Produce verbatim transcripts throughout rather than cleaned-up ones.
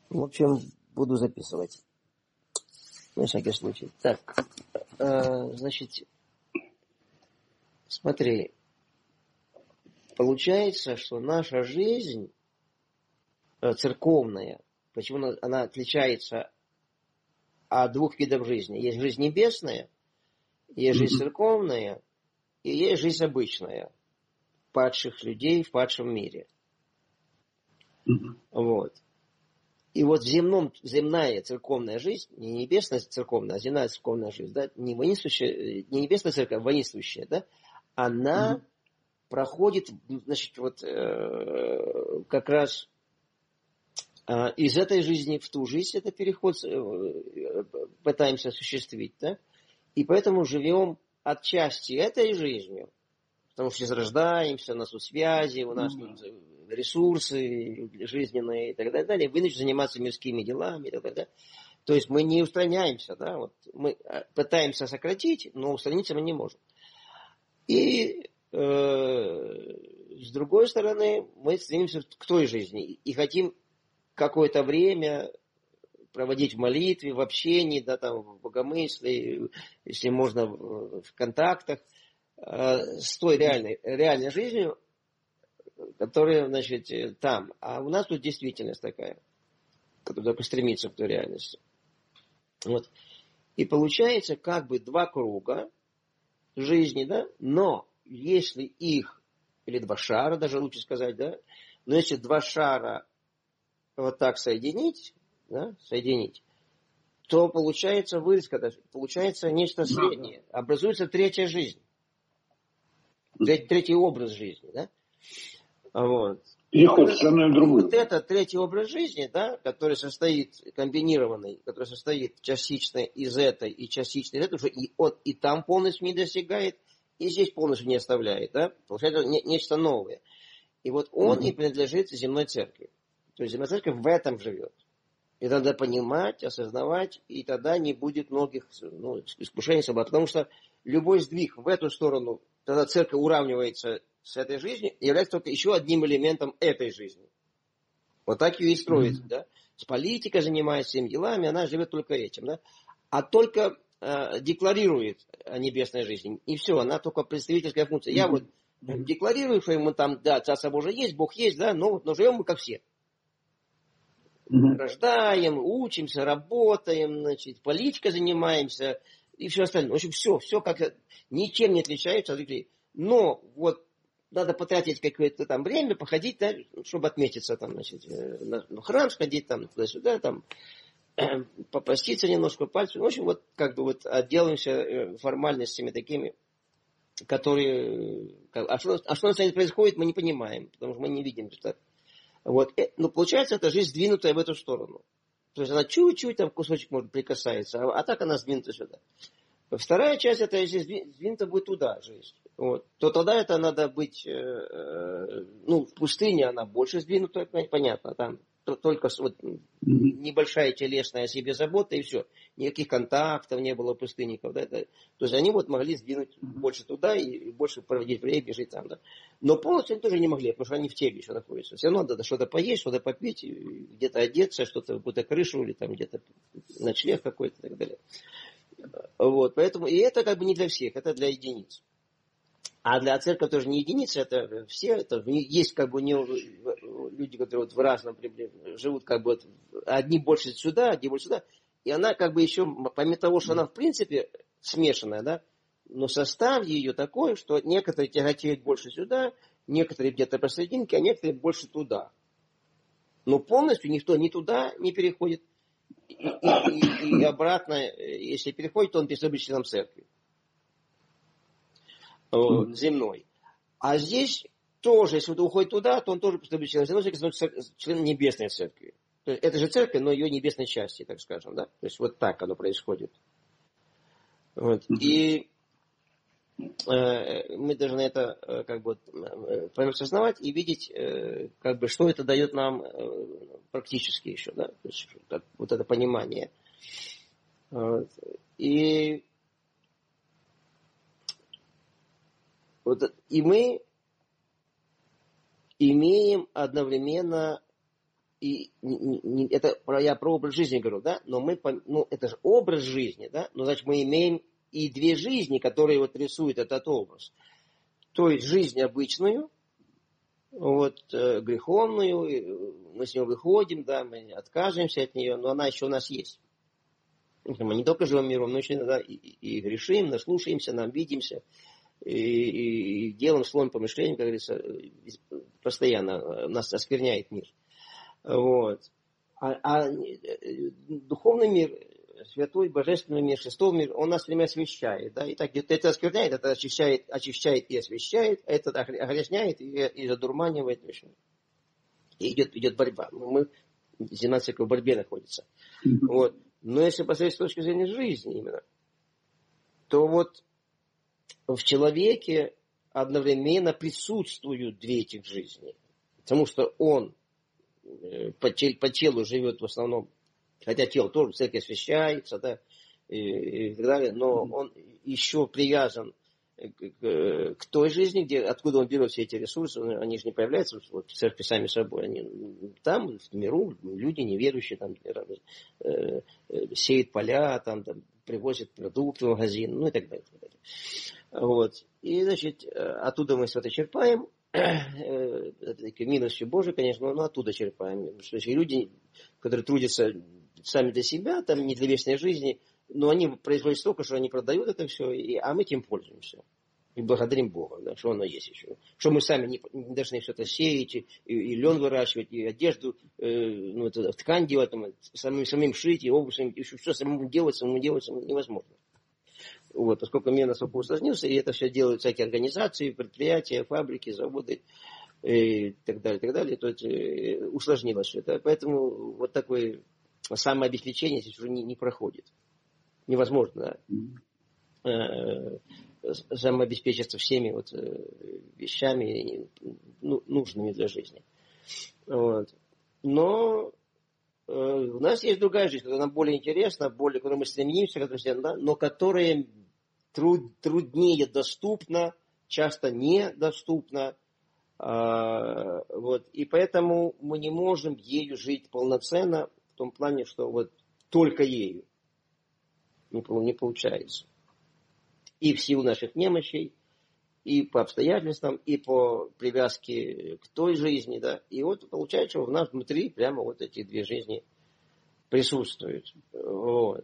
В общем, буду записывать. На всякий случай. Так, э, значит, смотри. Получается, что наша жизнь э, церковная, почему она, она отличается от двух видов жизни. Есть жизнь небесная, есть жизнь церковная, и есть жизнь обычная. Падших людей в падшем мире. Вот. И вот земном, земная церковная жизнь, не небесная церковная, а земная церковная жизнь, да, не, воинствующая, не небесная церковь, а воинствующая, да, она mm-hmm. проходит, значит, вот э, как раз э, из этой жизни в ту жизнь, это переход э, пытаемся осуществить, да, и поэтому живем отчасти этой жизнью, потому что рождаемся, у нас тут связи, у нас тут ресурсы жизненные и так далее, вынуждены заниматься мирскими делами и так далее. То есть мы не устраняемся, да, вот мы пытаемся сократить, но устраниться мы не можем. И э, с другой стороны, мы стремимся к той жизни и хотим какое-то время проводить в молитве, в общении, да, там, в богомыслии, если можно, в контактах, с той реальной, реальной жизнью, которая, значит, там. А у нас тут действительность такая, которая стремится к той реальности. Вот. И получается как бы два круга жизни, да, но если их, или два шара, даже лучше сказать, да, но если два шара вот так соединить, да, соединить, то получается вырезка, получается нечто среднее. Образуется третья жизнь. Третий образ жизни, да? Вот. Переход с одной в другую. Вот это третий образ жизни, да, который состоит, комбинированный, который состоит частично из этой и частично из этого, и он и там полностью не достигает, и здесь полностью не оставляет, да? Получается не, нечто новое. И вот он mm-hmm. и принадлежит земной церкви. То есть земная церковь в этом живет. И надо понимать, осознавать, и тогда не будет многих ну, искушений собой. Потому что любой сдвиг в эту сторону, тогда церковь уравнивается с этой жизнью, и является только еще одним элементом этой жизни. Вот так ее и строится. Mm-hmm. Да? С политикой занимается, всеми делами, она живет только этим. Да? А только э, декларирует о небесной жизни. И все, она только представительская функция. Mm-hmm. Я вот mm-hmm. декларирую, что ему там, да, Царство Божие есть, Бог есть, да, но, но живем мы как все. Mm-hmm. Рождаем, учимся, работаем, значит, политикой занимаемся и все остальное. В общем, все, все как ничем не отличается от людей. Но вот надо потратить какое-то там время, походить, да, чтобы отметиться там, значит, на храм сходить, там, туда-сюда, там, попаститься немножко пальцем. В общем, вот как бы вот отделаемся формальностями такими, которые... А что, а что на самом деле происходит, мы не понимаем, потому что мы не видим результат. Вот. Но получается, это жизнь сдвинутая в эту сторону. То есть она чуть-чуть там кусочек может прикасается, а, а так она сдвинута сюда. Вторая часть, это если сдвинута будет туда жизнь, вот, то тогда это надо быть, э, э, ну, в пустыне она больше сдвинута, понятно, там только вот, небольшая телесная о себе забота и все. Никаких контактов не было пустынников. Да, да. То есть они вот могли сдвинуть больше туда и больше проводить время, жить там. Да. Но полностью они тоже не могли, потому что они в теле еще находятся. Все равно надо что-то поесть, что-то попить, где-то одеться, что-то, какую-то крышу или там где-то ночлег какой-то и так далее. Вот, поэтому, и это как бы не для всех, это для единиц. А для церкви тоже не единицы, это все, это есть как бы не, люди, которые вот в разном живут, как бы вот, одни больше сюда, одни больше сюда, и она как бы еще, помимо того, что она в принципе смешанная, да, но состав ее такой, что некоторые тяготеют больше сюда, некоторые где-то посерединке, а некоторые больше туда. Но полностью никто ни туда не переходит, и, и, и, и обратно, если переходит, то он перестает быть членом церкви. Земной. А здесь тоже, если он уходит туда, то он тоже перестает быть членом земной церкви, становится членом небесной церкви. То есть это же церковь, но ее небесной части, так скажем, да. То есть вот так оно происходит. Вот. И э, мы должны это э, как бы э, осознавать и видеть, э, как бы, что это дает нам э, практически еще, да. То есть так, вот это понимание. Вот. И Вот, и мы имеем одновременно и не, не, это я про образ жизни говорю, да, но мы, ну, это же образ жизни, да, но значит мы имеем и две жизни, которые вот рисуют этот образ. То есть жизнь обычную, вот, э, греховную, мы с нее выходим, да, мы отказываемся от нее, но она еще у нас есть. Мы не только живем миром, но еще иногда и, и, и грешим, наслушаемся, нам видимся, и, и, и делаем словом помышлением, как говорится, постоянно нас оскверняет мир. Вот. А, а духовный мир, святой, божественный мир, шестой мир, он нас время освещает. Да? И так это оскверняет, это очищает, очищает и освещает, это огрязняет и, и задурманивает. И идет, идет борьба. Мы, земля церковь в борьбе находится. Mm-hmm. Вот. Но если посмотреть с точки зрения жизни именно, то вот в человеке одновременно присутствуют две этих жизни. Потому что он по, по телу живет в основном, хотя тело тоже в церкви освящается, да, и, и так далее, но он еще привязан к, к, к той жизни, где, откуда он берет все эти ресурсы, они же не появляются вот, в церкви сами собой, они там, в миру, люди неверующие, там, э, э, сеют поля, там, там, привозят продукты в магазин, ну и так далее. Так далее. Вот. И, значит, оттуда мы что-то черпаем, это милостью Божией, конечно, но оттуда черпаем. Потому что люди, которые трудятся сами для себя, там не для вечной жизни, но они производят столько, что они продают это все, и, а мы этим пользуемся. И благодарим Бога, да, что оно есть еще. Что мы сами не, не должны что-то сеять, и, и лен выращивать, и одежду, э, ну, это, ткань делать, там, самим, самим шить, и обувь, и все самому делать, самому делать невозможно. Вот, поскольку мир настолько усложнился, и это все делают всякие организации, предприятия, фабрики, заводы и так далее, так далее, то это усложнилось все это. Поэтому вот такое самообеспечение здесь уже не, не проходит. Невозможно, да, самообеспечиться всеми вот вещами, ну, нужными для жизни. Вот. Но у нас есть другая жизнь, которая нам более интересна, более, к которой мы стремимся, да, но которая труд, труднее доступна, часто недоступна. А, вот, и поэтому мы не можем ею жить полноценно, в том плане, что вот только ею не, не получается. И в силу наших немощей, и по обстоятельствам, и по привязке к той жизни, да. И вот получается, что у нас внутри прямо вот эти две жизни присутствуют. Вот.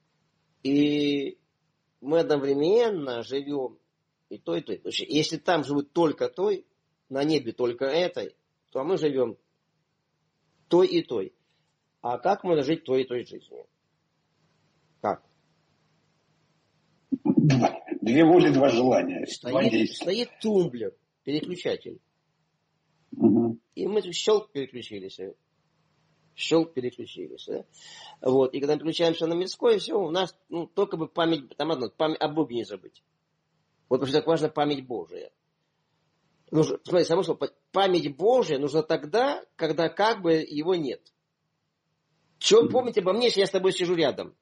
И мы одновременно живем и той, и той. Потому что если там живут только той, на небе только этой, то мы живем той и той. А как можно жить той и той жизнью? Как? Две воли, два желания. Стоит, стоит тумблер, переключатель. Угу. И мы щелк переключились. Щелк переключились. Да? Вот. И когда мы переключаемся на мирское, все, у нас ну, только бы память, там одно, память о Боге не забыть. Вот потому что так важна память Божия. Нужно, смотри, само слово, память Божия нужна тогда, когда как бы его нет. Что помнить обо мне, если я с тобой сижу рядом?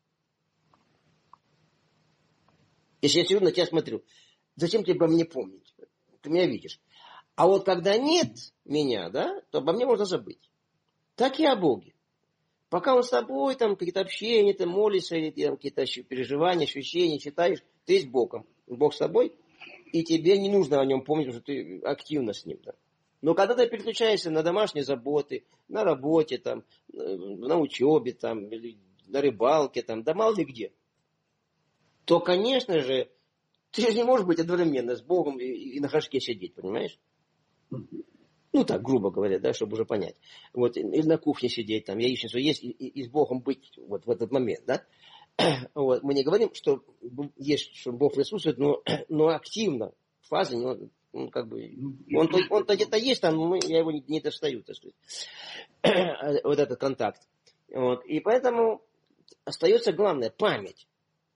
Если я сижу на тебя смотрю, зачем тебе обо мне помнить? Ты меня видишь. А вот когда нет меня, да, то обо мне можно забыть. Так и о Боге. Пока он с тобой, там, какие-то общения, ты молишься, или там, какие-то переживания, ощущения читаешь, ты есть Богом. Бог с тобой, и тебе не нужно о нем помнить, потому что ты активно с ним. Да. Но когда ты переключаешься на домашние заботы, на работе, там, на учебе, там, на рыбалке, там, да мало ли где, то, конечно же, ты же не можешь быть одновременно с Богом и, и на горшке сидеть, понимаешь? Ну, так, грубо говоря, да, чтобы уже понять. Вот, или на кухне сидеть, там, яичницу есть, и, и, и с Богом быть вот в этот момент, да? Вот, мы не говорим, что есть, что Бог присутствует, но, но активно, в фазе, он, он как бы, он-то, он-то где-то есть там, но мы, я его не, не достаю, так сказать. Вот этот контакт. Вот, и поэтому остается главное, память.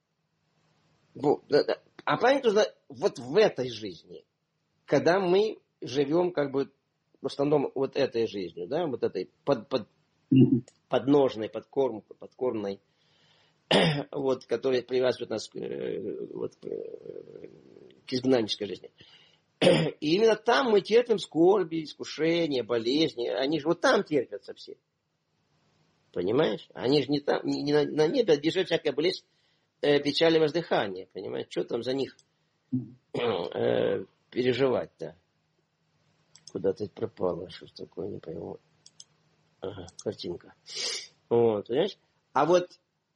А память нужна вот в этой жизни, когда мы живем как бы в основном вот этой жизнью, да, вот этой под, под, подножной, подкорм, подкормной, вот, которая привязывает нас к, вот, к изгнаннической жизни. И именно там мы терпим скорби, искушения, болезни. Они же вот там терпятся все. Понимаешь? Они же не там, не, не на, на небе, а бежит всякая болезнь, э, печаль и воздыхание. Понимаешь? Что там за них э, переживать-то? Куда ты пропала? Что ж такое, не пойму. Ага, картинка. Вот, понимаешь? А вот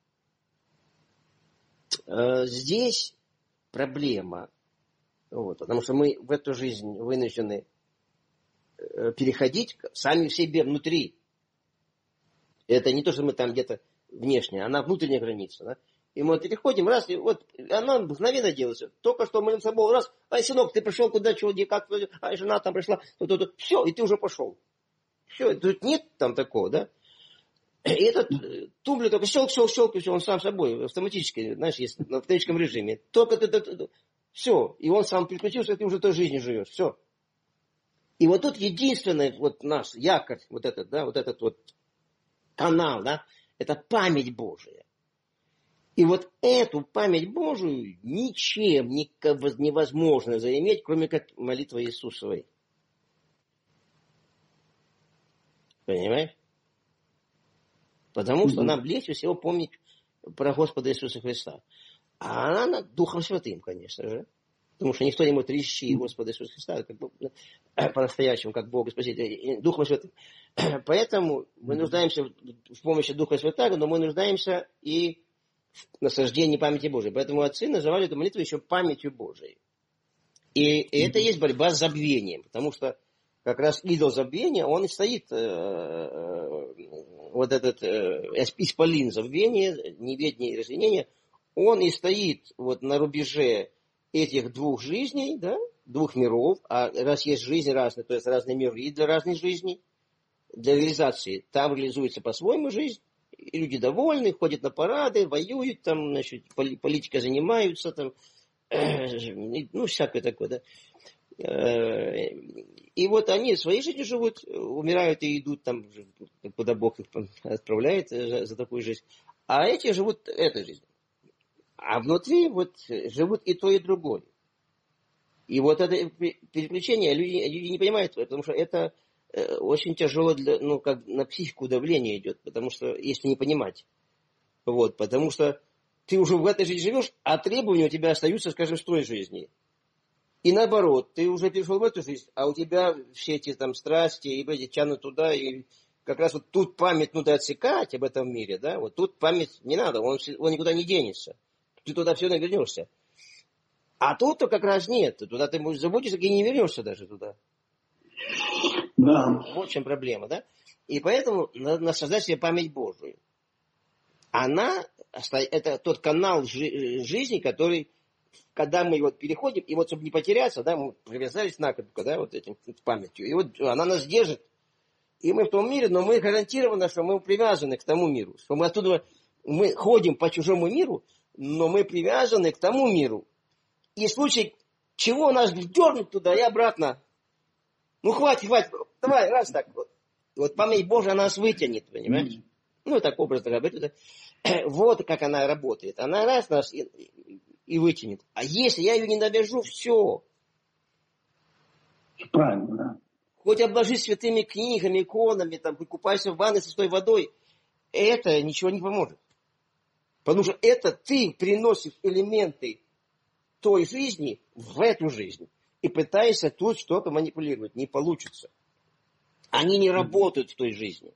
э, здесь проблема. Вот, потому что мы в эту жизнь вынуждены э, переходить сами в себе внутри. Это не то, что мы там где-то внешне, она внутренняя граница. Да? И мы вот переходим, раз, и вот она мгновенно делается. Только что мы с собой, раз, ай, сынок, ты пришел куда, чего, где, как, ай, жена там пришла, то, то, то. Все, и ты уже пошел. Все, тут нет там такого, да? И этот тумблер только щелк, щелк, щелк, и все, он сам собой, автоматически, знаешь, есть на автоматическом режиме. Только ты, ты, ты, все, и он сам переключился, и ты уже той жизнью живешь, все. И вот тут единственный вот наш якорь, вот этот, да, вот этот вот канал, да, это память Божия. И вот эту память Божию ничем невозможно заиметь, кроме как молитвы Иисусовой. Понимаешь? Потому что нам легче всего помнить про Господа Иисуса Христа. А она Духом Святым, конечно же. Потому что никто не может речи Господа Иисуса Христа как бы, по-настоящему, как Бога Спасителя, Духом Святым. Поэтому мы нуждаемся в помощи Духа Святаго, но мы нуждаемся и в насаждении памяти Божией. Поэтому отцы называли эту молитву еще памятью Божией. И, и это есть борьба с забвением, потому что как раз идол забвения, он и стоит, э, э, вот этот э, исполин забвения, неведение и разъединение, он и стоит вот на рубеже этих двух жизней, да, двух миров, а раз есть жизнь разная, то есть разные миры и для разной жизни, для реализации, там реализуется по-своему жизнь, и люди довольны, ходят на парады, воюют, там, значит, политикой занимаются, там, ну, всякое такое, да. И вот они своей жизнью живут, умирают и идут там, куда Бог их отправляет за, за такую жизнь. А эти живут этой жизнью. А внутри вот живут и то, и другое. И вот это переключение люди, люди не понимают, потому что это очень тяжело, для, ну, как на психику давление идет, потому что, если не понимать. Вот, потому что ты уже в этой жизни живешь, а требования у тебя остаются, скажем, в той жизни. И наоборот, ты уже перешел в эту жизнь, а у тебя все эти там страсти, и эти тянут туда, и как раз вот тут память надо отсекать об этом мире, да, вот тут память не надо, он, он никуда не денется. Ты туда все равно вернешься. А тут-то как раз нет, туда ты забудешься и не вернешься даже туда. Да. Вот в чем проблема, да? И поэтому надо создать себе память Божию. Она, это тот канал жизни, который, когда мы вот переходим, и вот чтобы не потеряться, да, мы привязались накрепко, да, вот этим памятью, и вот она нас держит, и мы в том мире, но мы гарантированы, что мы привязаны к тому миру, что мы оттуда, мы ходим по чужому миру, но мы привязаны к тому миру. И в случае чего нас дернут туда и обратно, ну хватит, хватит, давай, раз так вот. Вот память Божия нас вытянет, понимаешь? Mm-hmm. Ну, так образно говоря. Вот как она работает. Она раз нас и, и вытянет. А если я ее не довяжу, все. Правильно, да. Хоть обложись святыми книгами, иконами, там, купайся в ванной святой водой, это ничего не поможет. Потому что это ты приносишь элементы той жизни в эту жизнь. И пытаешься тут что-то манипулировать. Не получится. Они не работают в той жизни.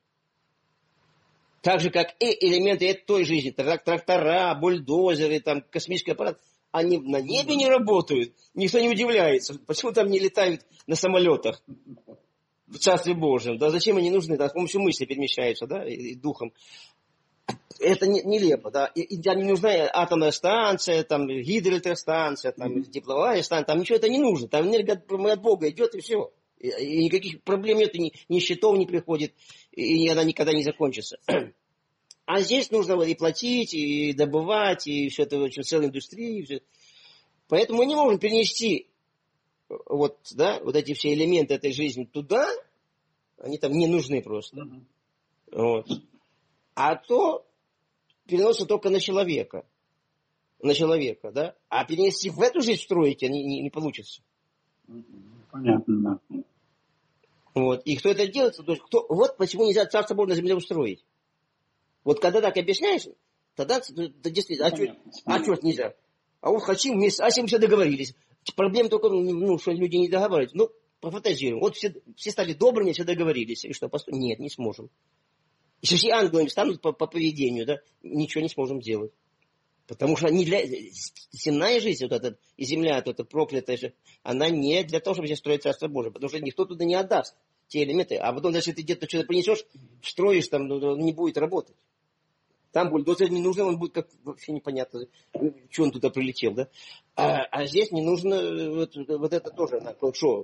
Так же, как и элементы той жизни. Трактора, бульдозеры, там, космический аппарат. Они на небе не работают. Никто не удивляется. Почему там не летают на самолетах в Царстве Божьем? Да зачем они нужны? Да, с помощью мысли перемещаются, да, и, и духом. Это не, нелепо, да. И, и не нужна атомная станция, там, гидроэлектростанция, там, mm-hmm. тепловая станция. Там ничего это не нужно. Там энергия от Бога идет, и все. И, и никаких проблем нет, и ни, ни счетов не приходит, и, и она никогда не закончится. А здесь нужно и платить, и добывать, и все это, очень целая индустрия. Все. Поэтому мы не можем перенести вот, да, вот эти все элементы этой жизни туда, они там не нужны просто. Mm-hmm. Вот. А то переносится только на человека. На человека, да? А перенести в эту жизнь строить не, не, не получится. Понятно, да. Вот. И кто это делает, то есть кто, вот почему нельзя Царство Божие на земле устроить. Вот когда так объясняешь, тогда да, действительно, а что а чё нельзя? А вот хотим вместе, а если мы все договорились. Проблема только, ну, что люди не договариваются. Ну, пофантазируем. Вот все, все стали добрыми, все договорились. И что, постой? Нет, не сможем. Если все ангелами станут по, по поведению, да, ничего не сможем делать. Потому что не для... земная жизнь, вот эта, и земля, вот эта проклятая же, она не для того, чтобы здесь строить Царство Божие. Потому что никто туда не отдаст те элементы. А потом, даже если ты где-то что-то принесешь, строишь, там ну, не будет работать. Там бульдозер не нужен, он будет как вообще непонятно, что он туда прилетел, да? А, а здесь не нужно, вот, вот это тоже, что?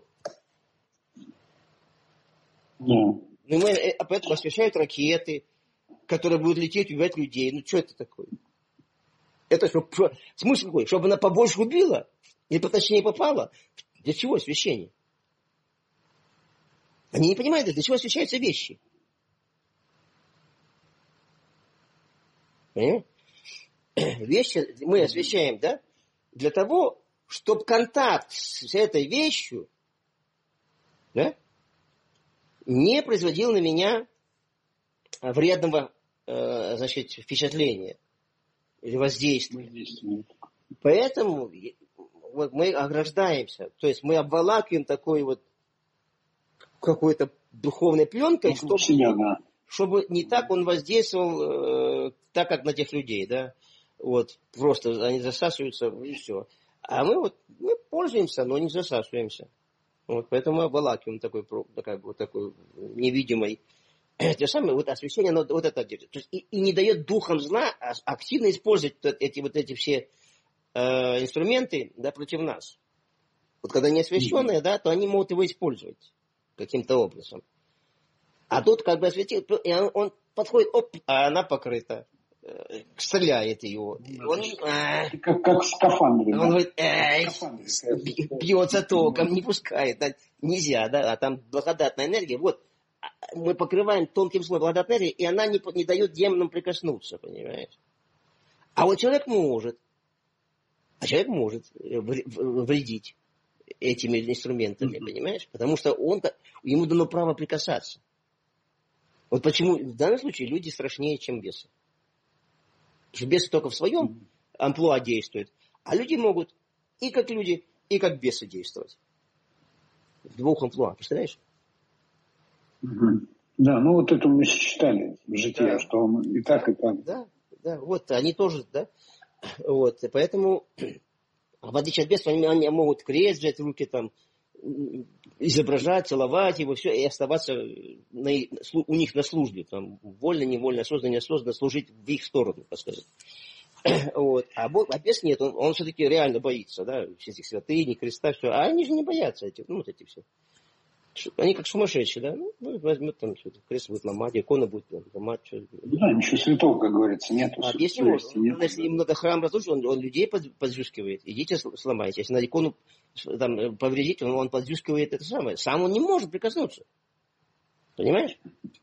Yeah. Ну, мы, а поэтому освещают ракеты, которые будут лететь, убивать людей. Ну, что это такое? Это что, смысл какой? Чтобы она побольше убила? Или поточнее попала? Для чего освещение? Они не понимают, для чего освещаются вещи. Понимаете? Вещи мы освещаем, да? Для того, чтобы контакт с этой вещью, да, не производил на меня вредного, э, значит, впечатления или воздействия. Поэтому вот мы ограждаемся, то есть мы обволакиваем такой вот какой-то духовной пленкой, чтобы, себя, да. чтобы не так он воздействовал, э, так как на тех людей, да, вот просто они засасываются и все. А мы вот мы пользуемся, но не засасываемся. Вот, поэтому мы обволакиваем такой, как бы, такой невидимой. Те самые, вот освещение, оно вот это держит. То есть, и, и не дает духам зла активно использовать эти вот эти все э, инструменты, да, против нас. Вот когда они освещенные, да, то они могут его использовать каким-то образом. А тут как бы осветил, и он, он подходит, оп, а она покрыта. Э, стреляет его. Он, э, как, как в скафандре. Он да? говорит, эй, бьется током, не пускает, да, нельзя, да, а там благодатная энергия. Вот, мы покрываем тонким слоем благодатной энергии, и она не, не дает демонам прикоснуться, понимаешь? А вот человек может, а человек может вредить этими инструментами, mm-hmm. понимаешь? Потому что он, ему дано право прикасаться. Вот почему в данном случае люди страшнее, чем бесы. Потому что бесы только в своем mm-hmm. амплуа действуют, а люди могут и как люди, и как бесы действовать. В двух амплуа, представляешь? Mm-hmm. Да, ну вот это мы читали в житии, да. Что он и так, и так. Да, да, вот, они тоже, да. Вот, и поэтому, в отличие от бесов, они, они могут крест взять в руки, там, изображать, целовать его, все, и оставаться на, у них на службе, там, вольно, невольно, осознанно, неосознанно служить в их сторону, так сказать. Вот. А, а бес нет, он, он все-таки реально боится, да, всех этих святынь, креста, все. А они же не боятся этих, ну, вот эти все. Они как сумасшедшие, да, ну, возьмет там что-то, крест будет ломать, икона будет ломать. Что-то. Да, ничего святого, как говорится, нет. А если можно, нет. Если им надо храм разрушить, он, он людей поджускивает, идите сломайте. Если на икону там, повредить, он, он поджускивает это самое. Сам он не может прикоснуться. Понимаешь?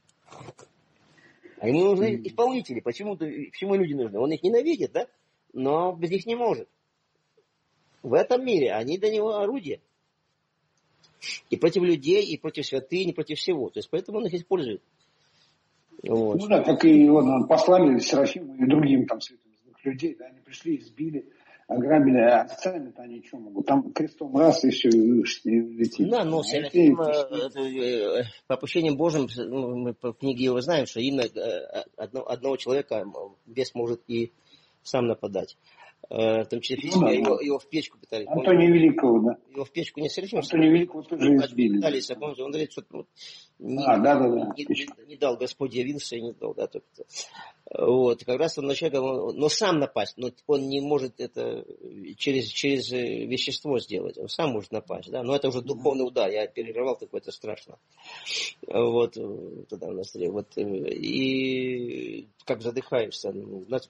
А ему нужны исполнители. Почему-то, почему люди нужны? Он их ненавидит, да? Но без них не может. В этом мире они для него орудия. И против людей, и против святынь, и против всего. То есть поэтому он их использует. Вот. Ну да, как и он, послали Серафиму и другим там святым людей, да, они пришли, избили, ограбили, а сами-то они что могут? Там крестом раз и все, и летит. Да, но Серафим, по попущениям Божьим, ну, мы по книге его знаем, что именно одно, одного человека бес может и сам нападать. В том числе физически, ну, да, его, его в печку пытались. Антония он, Великого, да. Его в печку не Серафим. Антония Великого тоже избили. Пытались, он, он говорит, что вот, не, а, да, да, да. Не, не, не дал Господь явился, и не дал, да, только. Вот, как раз он на человека, он, но сам напасть, но он не может это через, через вещество сделать, он сам может напасть, да, но это уже духовный удар, я переживал такое, это страшно. Вот, тогда у нас, вот, и как задыхаешься, у нас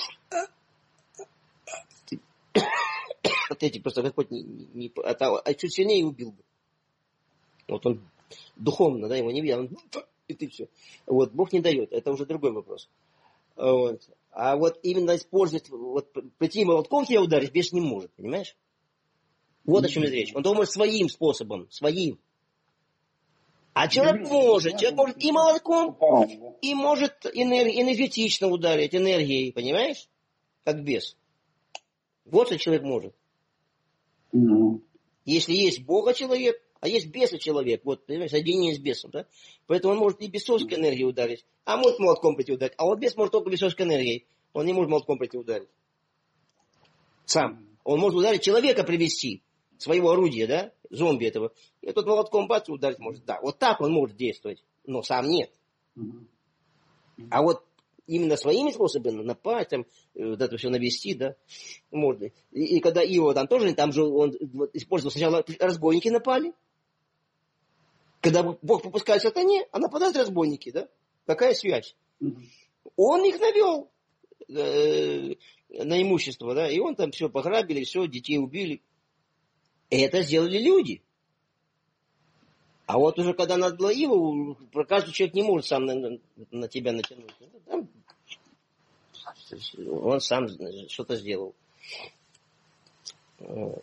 вот эти просто Господь не, не, а, а чуть сильнее убил бы. Вот он духовно, да, его не видел, он, и ты все. Вот, Бог не дает, это уже другой вопрос. Вот. А вот именно использовать, вот прийти молотком тебя ударить, бес не может, понимаешь? Вот о чем идет речь. Он думает своим способом, своим. А человек может, человек может и молотком, и может энерг, энергетично ударить, энергией, понимаешь? Как бес. Вот что человек может. Mm-hmm. Если есть Бога человек, а есть беса человек, вот, понимаешь, соединение с бесом, да? Поэтому он может и бесовской энергией ударить, а может молотком прийти ударить. А вот бес может только бесовской энергией. Он не может молотком прийти ударить. Сам. Он может ударить человека, привести, своего орудия, да, зомби этого. И тот молотком бац, ударить может. Да, вот так он может действовать, но сам нет. А вот именно своими способами напасть, там, вот это все навести, да, можно. И, и когда Иова там тоже, там же он использовал, сначала разбойники напали. Когда Бог попускает сатане, а нападают разбойники, да? Какая связь? Он их навел э, на имущество, да, и он там все пограбили, все, детей убили. И это сделали люди. А вот уже когда надо было его, каждый человек не может сам на, на, на тебя натянуть. Там, он сам что-то сделал. Ну,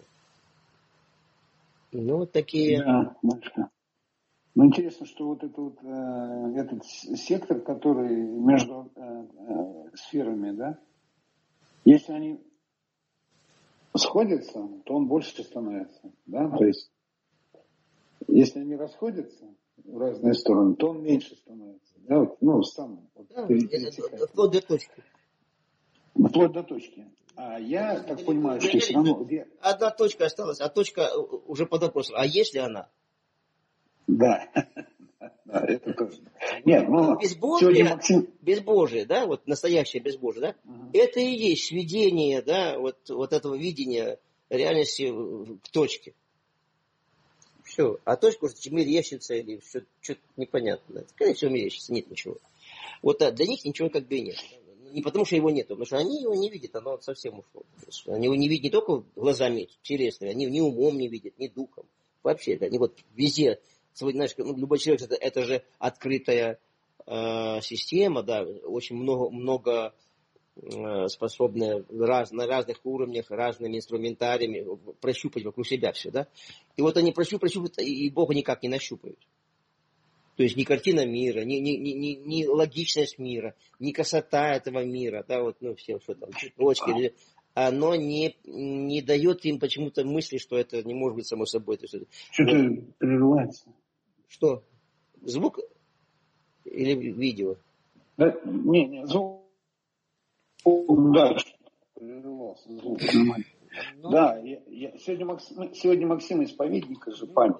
вот такие... Да, ну, интересно, что вот, это вот э, этот сектор, который между э, э, сферами, да, если они сходятся, то он больше становится, да, то есть если они расходятся в разные стороны, то он меньше становится, да, вот, ну, сам. Вот, да, это, вплоть до точки. Вплоть до точки. А я так понимаю, что все равно... Одна точка осталась, а точка уже под вопросом. А есть ли она? Да. Да, это тоже. Нет, ну, безбожие, Максим... безбожие, да, вот настоящее безбожие, да, uh-huh. Это и есть сведение, да, вот, вот этого видения реальности в точке. Все. А точка уже мерещится или что-то непонятно. Скорее всего, мерещится, нет ничего. Вот да, для них ничего как бы и нет. Не потому, что его нет, потому что они его не видят, оно совсем ушло. Они его не видят не только глазами телесными, они ни умом не видят, ни духом. Вообще, они вот везде, знаешь, ну, любой человек, это, это же открытая э, система, да, очень много, много э, способная раз, на разных уровнях, разными инструментариями прощупать вокруг себя все, да. И вот они прощупают, прощупают, и Бога никак не нащупают. То есть ни картина мира, ни, ни, ни, ни, ни логичность мира, ни красота этого мира, да, вот, ну, все, что там, цветочки, оно не, не дает им почему-то мысли, что это не может быть само собой. То есть, что-то вот, прерывается. Что? Звук или видео? Да, не, не, звук. Да, прерывался звук. Ну, да, я, я, сегодня, Максим, сегодня Максим исповедника же, память.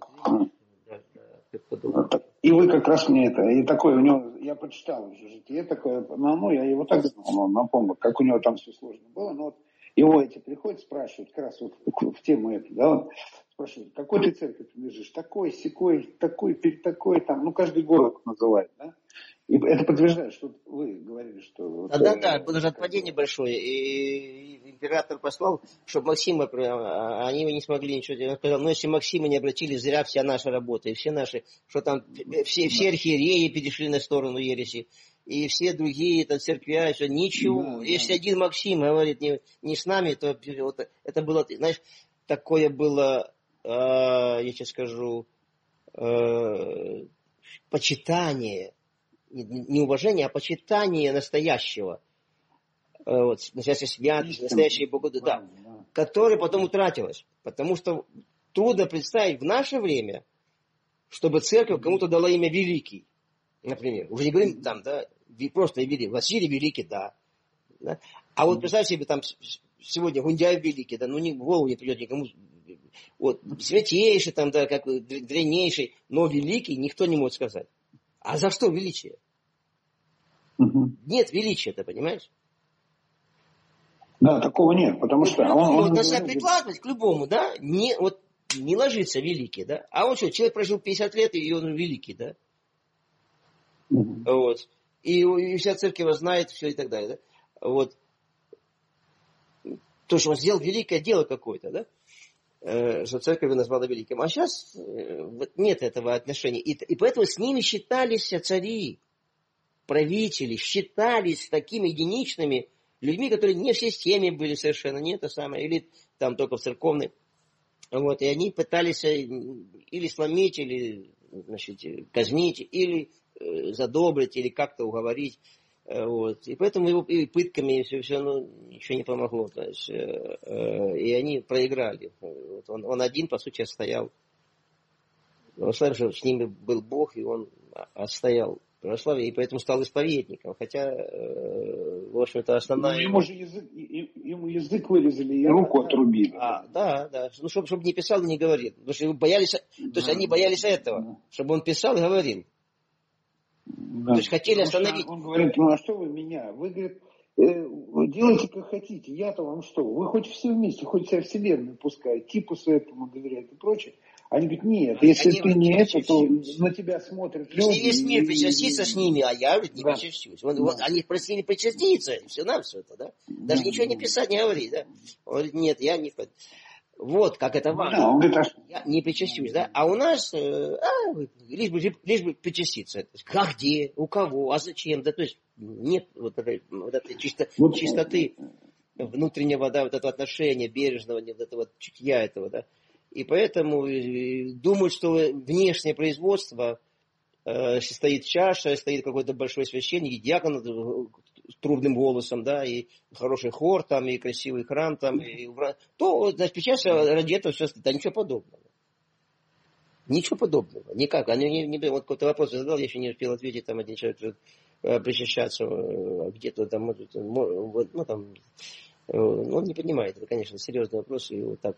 И вы как раз мне это, и такое у него, я прочитал уже житие такое, ну, я его так знал, напомню, как у него там все сложно было, но вот его эти приходят, спрашивают, как раз вот в тему эту, да, вот, спрашивают, какой ты церковь принадлежишь, такой, сякой, такой, перед такой, там, ну, каждый город называет, да, и это подтверждает, что вы говорили, что... Да, да, да, было же отпадение большое, и император послал, чтобы Максима, они не смогли ничего делать. Он сказал, ну, если Максима не обратили, зря вся наша работа, и все наши, что там, все, все архиереи перешли на сторону ереси, и все другие там церквя, все, ничего. Да, если да. Один Максим говорит не, не с нами, то вот, это было, знаешь, такое было, э, я сейчас скажу, э, почитание, не уважение, а почитание настоящего. Вот, настоящей святости, настоящей богоды, да, да, которое потом утратилось. Потому что трудно представить в наше время, чтобы церковь кому-то дала имя Великий, например. Уже не говорим там, да, просто Великий. Василий Великий, да. да. А вот представь себе, там сегодня Гундяев Великий, да, ну ни в голову не придет никому. Вот, святейший, там, да, как древнейший, но Великий никто не может сказать. А за что величие? Угу. Нет величия, ты понимаешь? Да, такого нет, потому что... Он, он, он на себя прикладывать к любому, да, не, вот, не ложится великий, да. А он что, человек прожил пятьдесят лет, и он великий, да. Угу. Вот. И, и вся церковь его знает, все и так далее, да. Вот. То, что он сделал великое дело какое-то, да. Что церковь назвала великим. А сейчас вот нет этого отношения. И, и поэтому с ними считались цари, правители, считались такими единичными людьми, которые не в системе были совершенно, не это самое, или там только в церковной. Вот, и они пытались или сломить, или, значит, казнить, или э, задобрить, или как-то уговорить. Вот. И поэтому его и пытками, и все, все, ну, ничего не помогло. То есть, э, э, и они проиграли. Вот он, он один, по сути, отстоял. Славим, что с ними был Бог, и он отстоял православие, и поэтому стал исповедником. Хотя, э, в общем-то, основная... Ну, ему же язык, ему язык вырезали и да, руку да, отрубили. А, да, да. Ну, чтобы, чтобы не писал и не говорил. Потому что его боялись, то есть они боялись этого, да. Чтобы он писал и говорил. Да. То есть хотели Потому остановить. Он говорит, ну а что вы меня? Вы, говорит, э, делайте как хотите. Я-то вам что? Вы хоть все вместе, хоть вся вселенную пускай, типусу этому доверяют и прочее. Они говорят, нет, они, если они ты не это, то на тебя смотрят люди. Если весь мир причастится и... с ними, а я говорит, не да. причастюсь. Он, да. вот, они просили причаститься, и все нам все это, да? Даже да. ничего не писать, не говорить, да? Он говорит, нет, я не... Вот, как это важно. Да, он говорит, а... Я не причастюсь, да? А у нас, э, а, лишь, бы, лишь бы причаститься. Как, где, у кого, а зачем? Да, то есть нет вот этой, вот этой чисто, вот, чистоты внутреннего, да, вот этого отношения, бережного, вот этого чутья этого, да. И поэтому э, думают, что внешнее производство, э, стоит чаша, стоит какой-то большой священник, и диакон с трубным голосом, да, и хороший хор там, и красивый храм там, и, то, значит, сейчас ради этого все стоит. Да ничего подобного. Ничего подобного. Никак. Они не, не, вот какой-то вопрос задал, я еще не успел ответить, там один человек э, причащаться э, где-то там, может, вот, ну, там, э, он не понимает, это, конечно, серьезный вопрос, и вот так.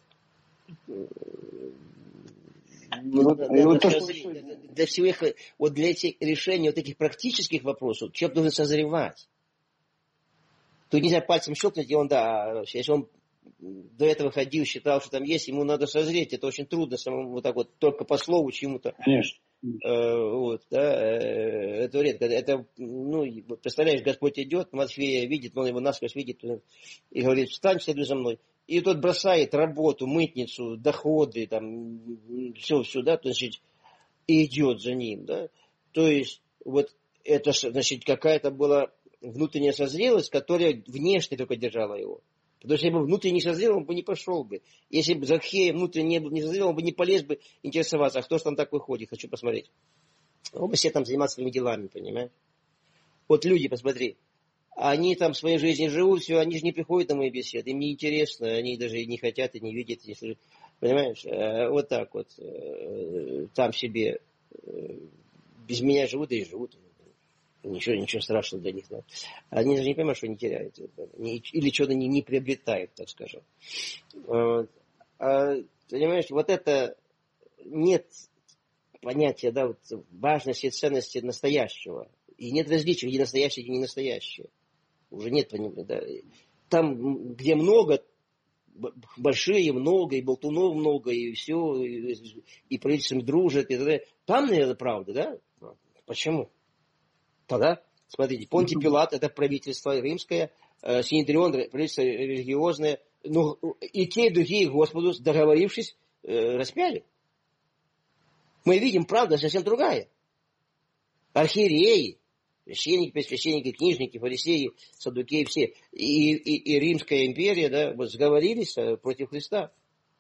Ну, вот, надо, вот надо созреть, для, для всех, вот для этих решений вот таких практических вопросов человек должен созревать. Тут нельзя пальцем щелкнуть, и он, да, если он до этого ходил, считал, что там есть, ему надо созреть. Это очень трудно самому вот так вот только по слову чему-то. Конечно. Э, вот, да, э, это редко. Это, ну, представляешь, Господь идет, Матфея видит, он его насквозь видит и говорит, встань, следуй за мной. И тот бросает работу, мытницу, доходы, там, все, все, да, то есть, и идет за ним, да. То есть, вот это, значит, какая-то была внутренняя созрелость, которая внешне только держала его. Потому что если бы внутренне не созрел, он бы не пошел бы. Если бы Закхей внутренне не созрел, он бы не полез бы интересоваться, а кто же там такой ходит, хочу посмотреть. Он бы все там заниматься своими делами, понимаешь. Вот люди, посмотри, они там своей жизнью живут, все, они же не приходят на мои беседы, им не интересно, они даже и не хотят, и не видят, если, понимаешь, вот так вот, там себе без меня живут и живут. Ничего, ничего страшного для них. Да. Они даже не понимают, что они теряют. Или что-то не, не приобретают, так скажем. А, понимаешь, вот это нет понятия, да, вот, важности и ценности настоящего. И нет различия, где настоящее и не настоящее. Уже нет понимания. Да. Там, где много, большие много, и болтунов много, и все, и, и правительством дружат, и так далее. Там, наверное, правда, да? Почему? Тогда, смотрите, Понтий Пилат, это правительство римское, э, Синедрион, правительство религиозное, ну, и те, и другие Господу, договорившись, э, распяли. Мы видим, правда совсем другая. Архиереи, священники, священники, книжники, фарисеи, саддукеи, все, и, и, и Римская империя, да, вот сговорились против Христа.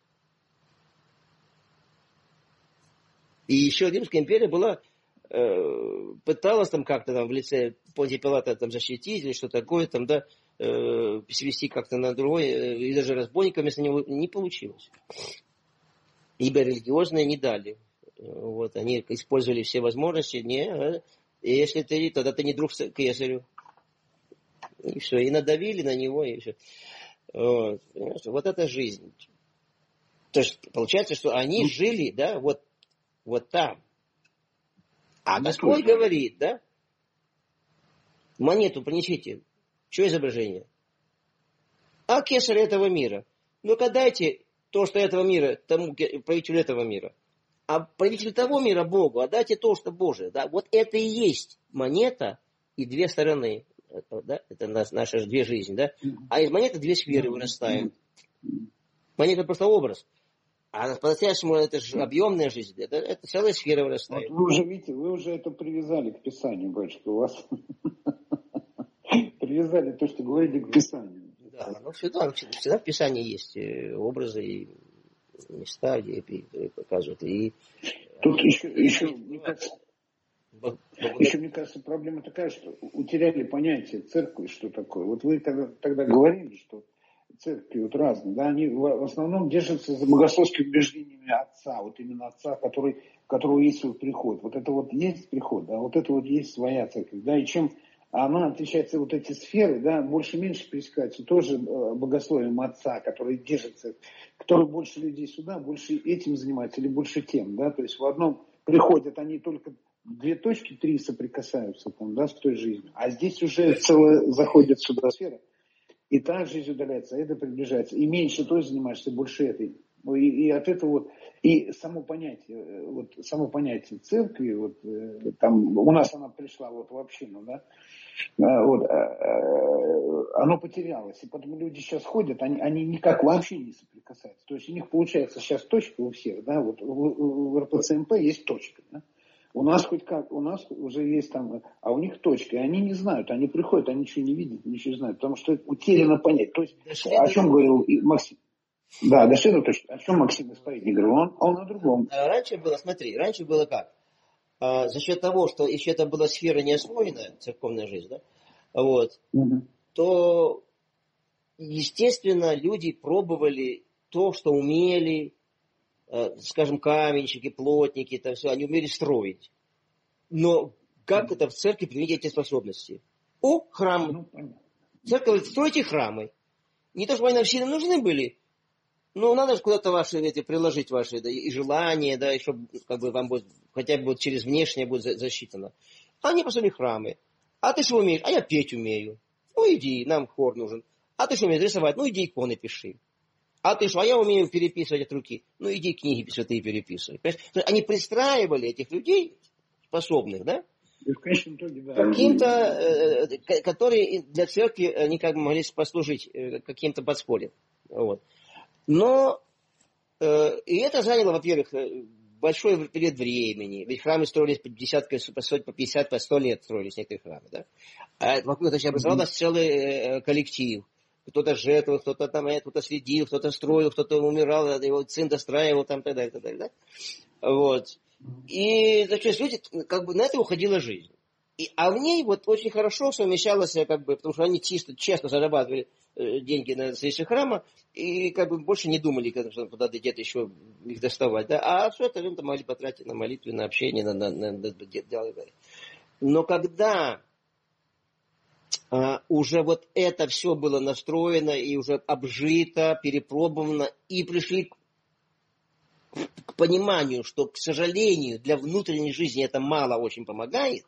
И еще Римская империя была... пыталась там как-то там в лице Понтия Пилата там защитить или что такое, там, да, э, свести как-то на другой, э, и даже разбойниками с него не получилось. Ибо религиозные не дали. Вот, они использовали все возможности, не, и если ты, тогда ты не друг кесарю. И все, и надавили на него, и все. Вот, вот это жизнь. То есть, получается, что они жили, да, вот, вот там. А Господь говорит, да? Монету принесите. Что изображение? А кесарь этого мира. Ну-ка дайте то, что этого мира, тому правителю этого мира. А правителю того мира Богу, а дайте то, что Божие. Да? Вот это и есть монета и две стороны. Это, да? Это наша две жизни. Да? А из монеты две сферы вырастают. Монета просто образ. А по-настоящему это же объемная жизнь, это, это целая сфера вырастает. Вот вы уже, видите, вы уже это привязали к Писанию, батюшка, у вас привязали то, что говорили, к Писанию. Да, ну всегда, всегда в Писании есть образы, и места, где показывают. И тут еще, еще, мне кажется, еще, мне кажется, проблема такая, что утеряли понятие церкви, что такое. Вот вы тогда, тогда говорили, что церкви вот разные, да, они в основном держатся за богословскими убеждениями отца, вот именно отца, который, у которого есть свой приход. Вот это вот есть приход, да, вот это вот есть своя церковь, да, и чем она отличается, вот эти сферы, да, больше-меньше пересекаются тоже богословием отца, который держится, который больше людей сюда, больше этим занимается или больше тем, да, то есть в одном приходят они только две точки, три соприкасаются там, да, с той жизнью, а здесь уже целая заходит сюда сфера. И та жизнь удаляется, а это приближается. И меньше той занимаешься, больше этой. И, и от этого вот, и само понятие, вот, само понятие церкви, вот, там, у нас она пришла вот в общину, да, вот, оно потерялось. И поэтому люди сейчас ходят, они, они никак вообще не соприкасаются. То есть у них получается сейчас точка у всех, да, вот в, в эр пэ цэ эм пэ есть точка, да. У нас хоть как, у нас уже есть там, а у них точка, и они не знают, они приходят, они ничего не видят, ничего не знают, потому что утеряно понять. То есть, дошли о чем до... говорил Максим? Да, дошли до точки. О чем Максим Исповедник говорил? Он, он о другом. Раньше было, смотри, раньше было как? А, за счет того, что еще это была сфера неосвоенная, церковная жизнь, да, вот, угу. то, естественно, люди пробовали то, что умели, скажем, каменщики, плотники, там все, они умели строить. Но как это в церкви применить эти способности? О, храм. Церковь говорит, стройте храмы. Не то, чтобы они нам сильно нужны были, но надо же куда-то ваши эти приложить ваши, да, и желания, да, и чтобы как бы вам будет, хотя бы вот через внешнее будет засчитано. Они построили храмы. А ты что умеешь? А я петь умею. Ну иди, нам хор нужен. А ты что умеешь рисовать? Ну иди иконы пиши. А ты что, а я умею переписывать от руки. Ну, иди книги святые переписывай. Понимаешь? Они пристраивали этих людей, способных, да? И в конечном итоге, да. Каким-то, э, которые для церкви, они как бы могли послужить э, каким-то подспорьем. Вот. Но, э, и это заняло, во-первых, большой период времени. Ведь храмы строились по десятки, по пятьдесят, по сто лет строились некоторые храмы, да? А вокруг этого образовался целый э, коллектив. Кто-то жертвовал, кто-то там, кто-то следил, кто-то строил, кто-то умирал, его сын достраивал, там, так далее, так далее, да? Вот. И, значит, люди, как бы, на это уходила жизнь. И, а в ней вот очень хорошо совмещалось, как бы, потому что они чисто, честно зарабатывали э, деньги на строительство храма, и, как бы, больше не думали, что куда где-то еще их доставать, да? А все это время могли потратить на молитвы, на общение, на, на, на, на дела. Но когда... Uh, уже вот это все было настроено и уже обжито, перепробовано, и пришли к, к пониманию, что, к сожалению, для внутренней жизни это мало очень помогает.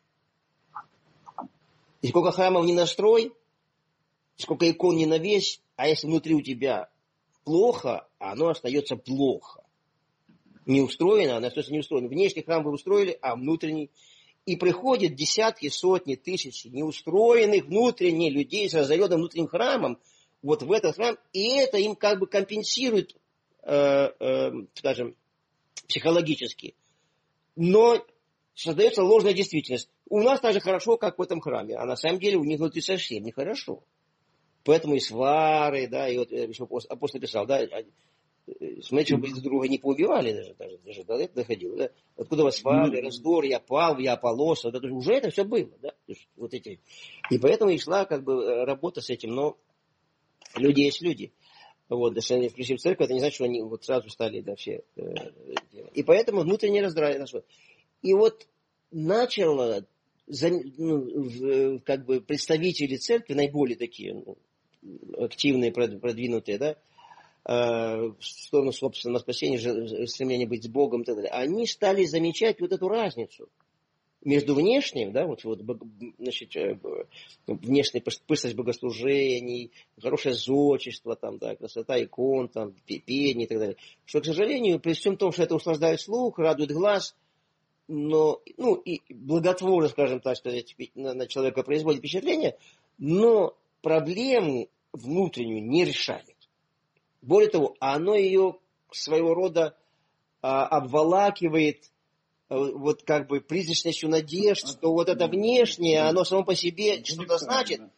И сколько храмов не настрой, сколько икон не навесь, а если внутри у тебя плохо, оно остается плохо. Не устроено, оно остается не устроено. Внешний храм вы устроили, а внутренний... И приходят десятки, сотни, тысячи неустроенных внутренних людей с разоренным внутренним храмом вот в этот храм, и это им как бы компенсирует, э, э, скажем, психологически. Но создается ложная действительность. У нас так же хорошо, как в этом храме, а на самом деле у них внутри совсем нехорошо. Поэтому и свары, да, и вот еще апостол писал, да, смотрите, чтобы друг друга не поубивали даже, даже, даже до этого доходило, да? Откуда у вас свары, раздор, я Павел, я Аполлос, да? Уже это все было, да? Вот эти. И поэтому и шла как бы работа с этим, но люди есть люди. Вот, даже они включили в церковь, это не значит, что они вот сразу стали, да, все э, делать. И поэтому внутренний раздрай нашло. И вот начало, ну, как бы представители церкви, наиболее такие, ну, активные, продвинутые, да, в сторону собственного спасения, стремление быть с Богом и так далее, они стали замечать вот эту разницу между внешним, да, вот, вот значит, внешняя пышность богослужений, хорошее зодчество, там, да, красота икон, там, пение и так далее. Что, к сожалению, при всем том, что это услаждает слух, радует глаз, но, ну, и благотворно, скажем так, сказать, на, на человека производит впечатление, но проблему внутреннюю не решает. Более того, оно ее своего рода а, обволакивает а, вот как бы призрачностью надежд, что вот это внешнее, оно само по себе что-то значит,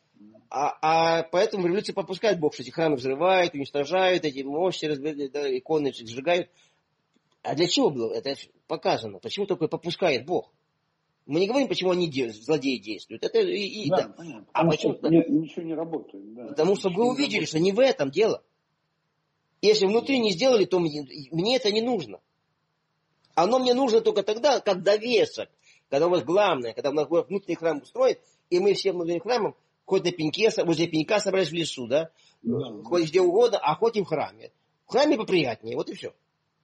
А, а поэтому в революции попускает Бог, что эти храмы взрывают, уничтожают, эти мощи, да, иконы сжигают. А для чего было это показано? Почему такое попускает Бог? Мы не говорим, почему они злодеи действуют. Это и, и, да, да. Понятно. А потому почему? Что не, ничего не работает. Да. Потому что ничего вы увидели, что не в этом дело. Если внутри не сделали, то мне, мне это не нужно. Оно мне нужно только тогда, как довесок. Когда у вас главное, когда у нас внутренний храм устроен, и мы все внутренним храмом, хоть на пеньке, возле пенька собрались в лесу, да? Да. Хоть где угодно, а хоть и в храме. В храме поприятнее, вот и все.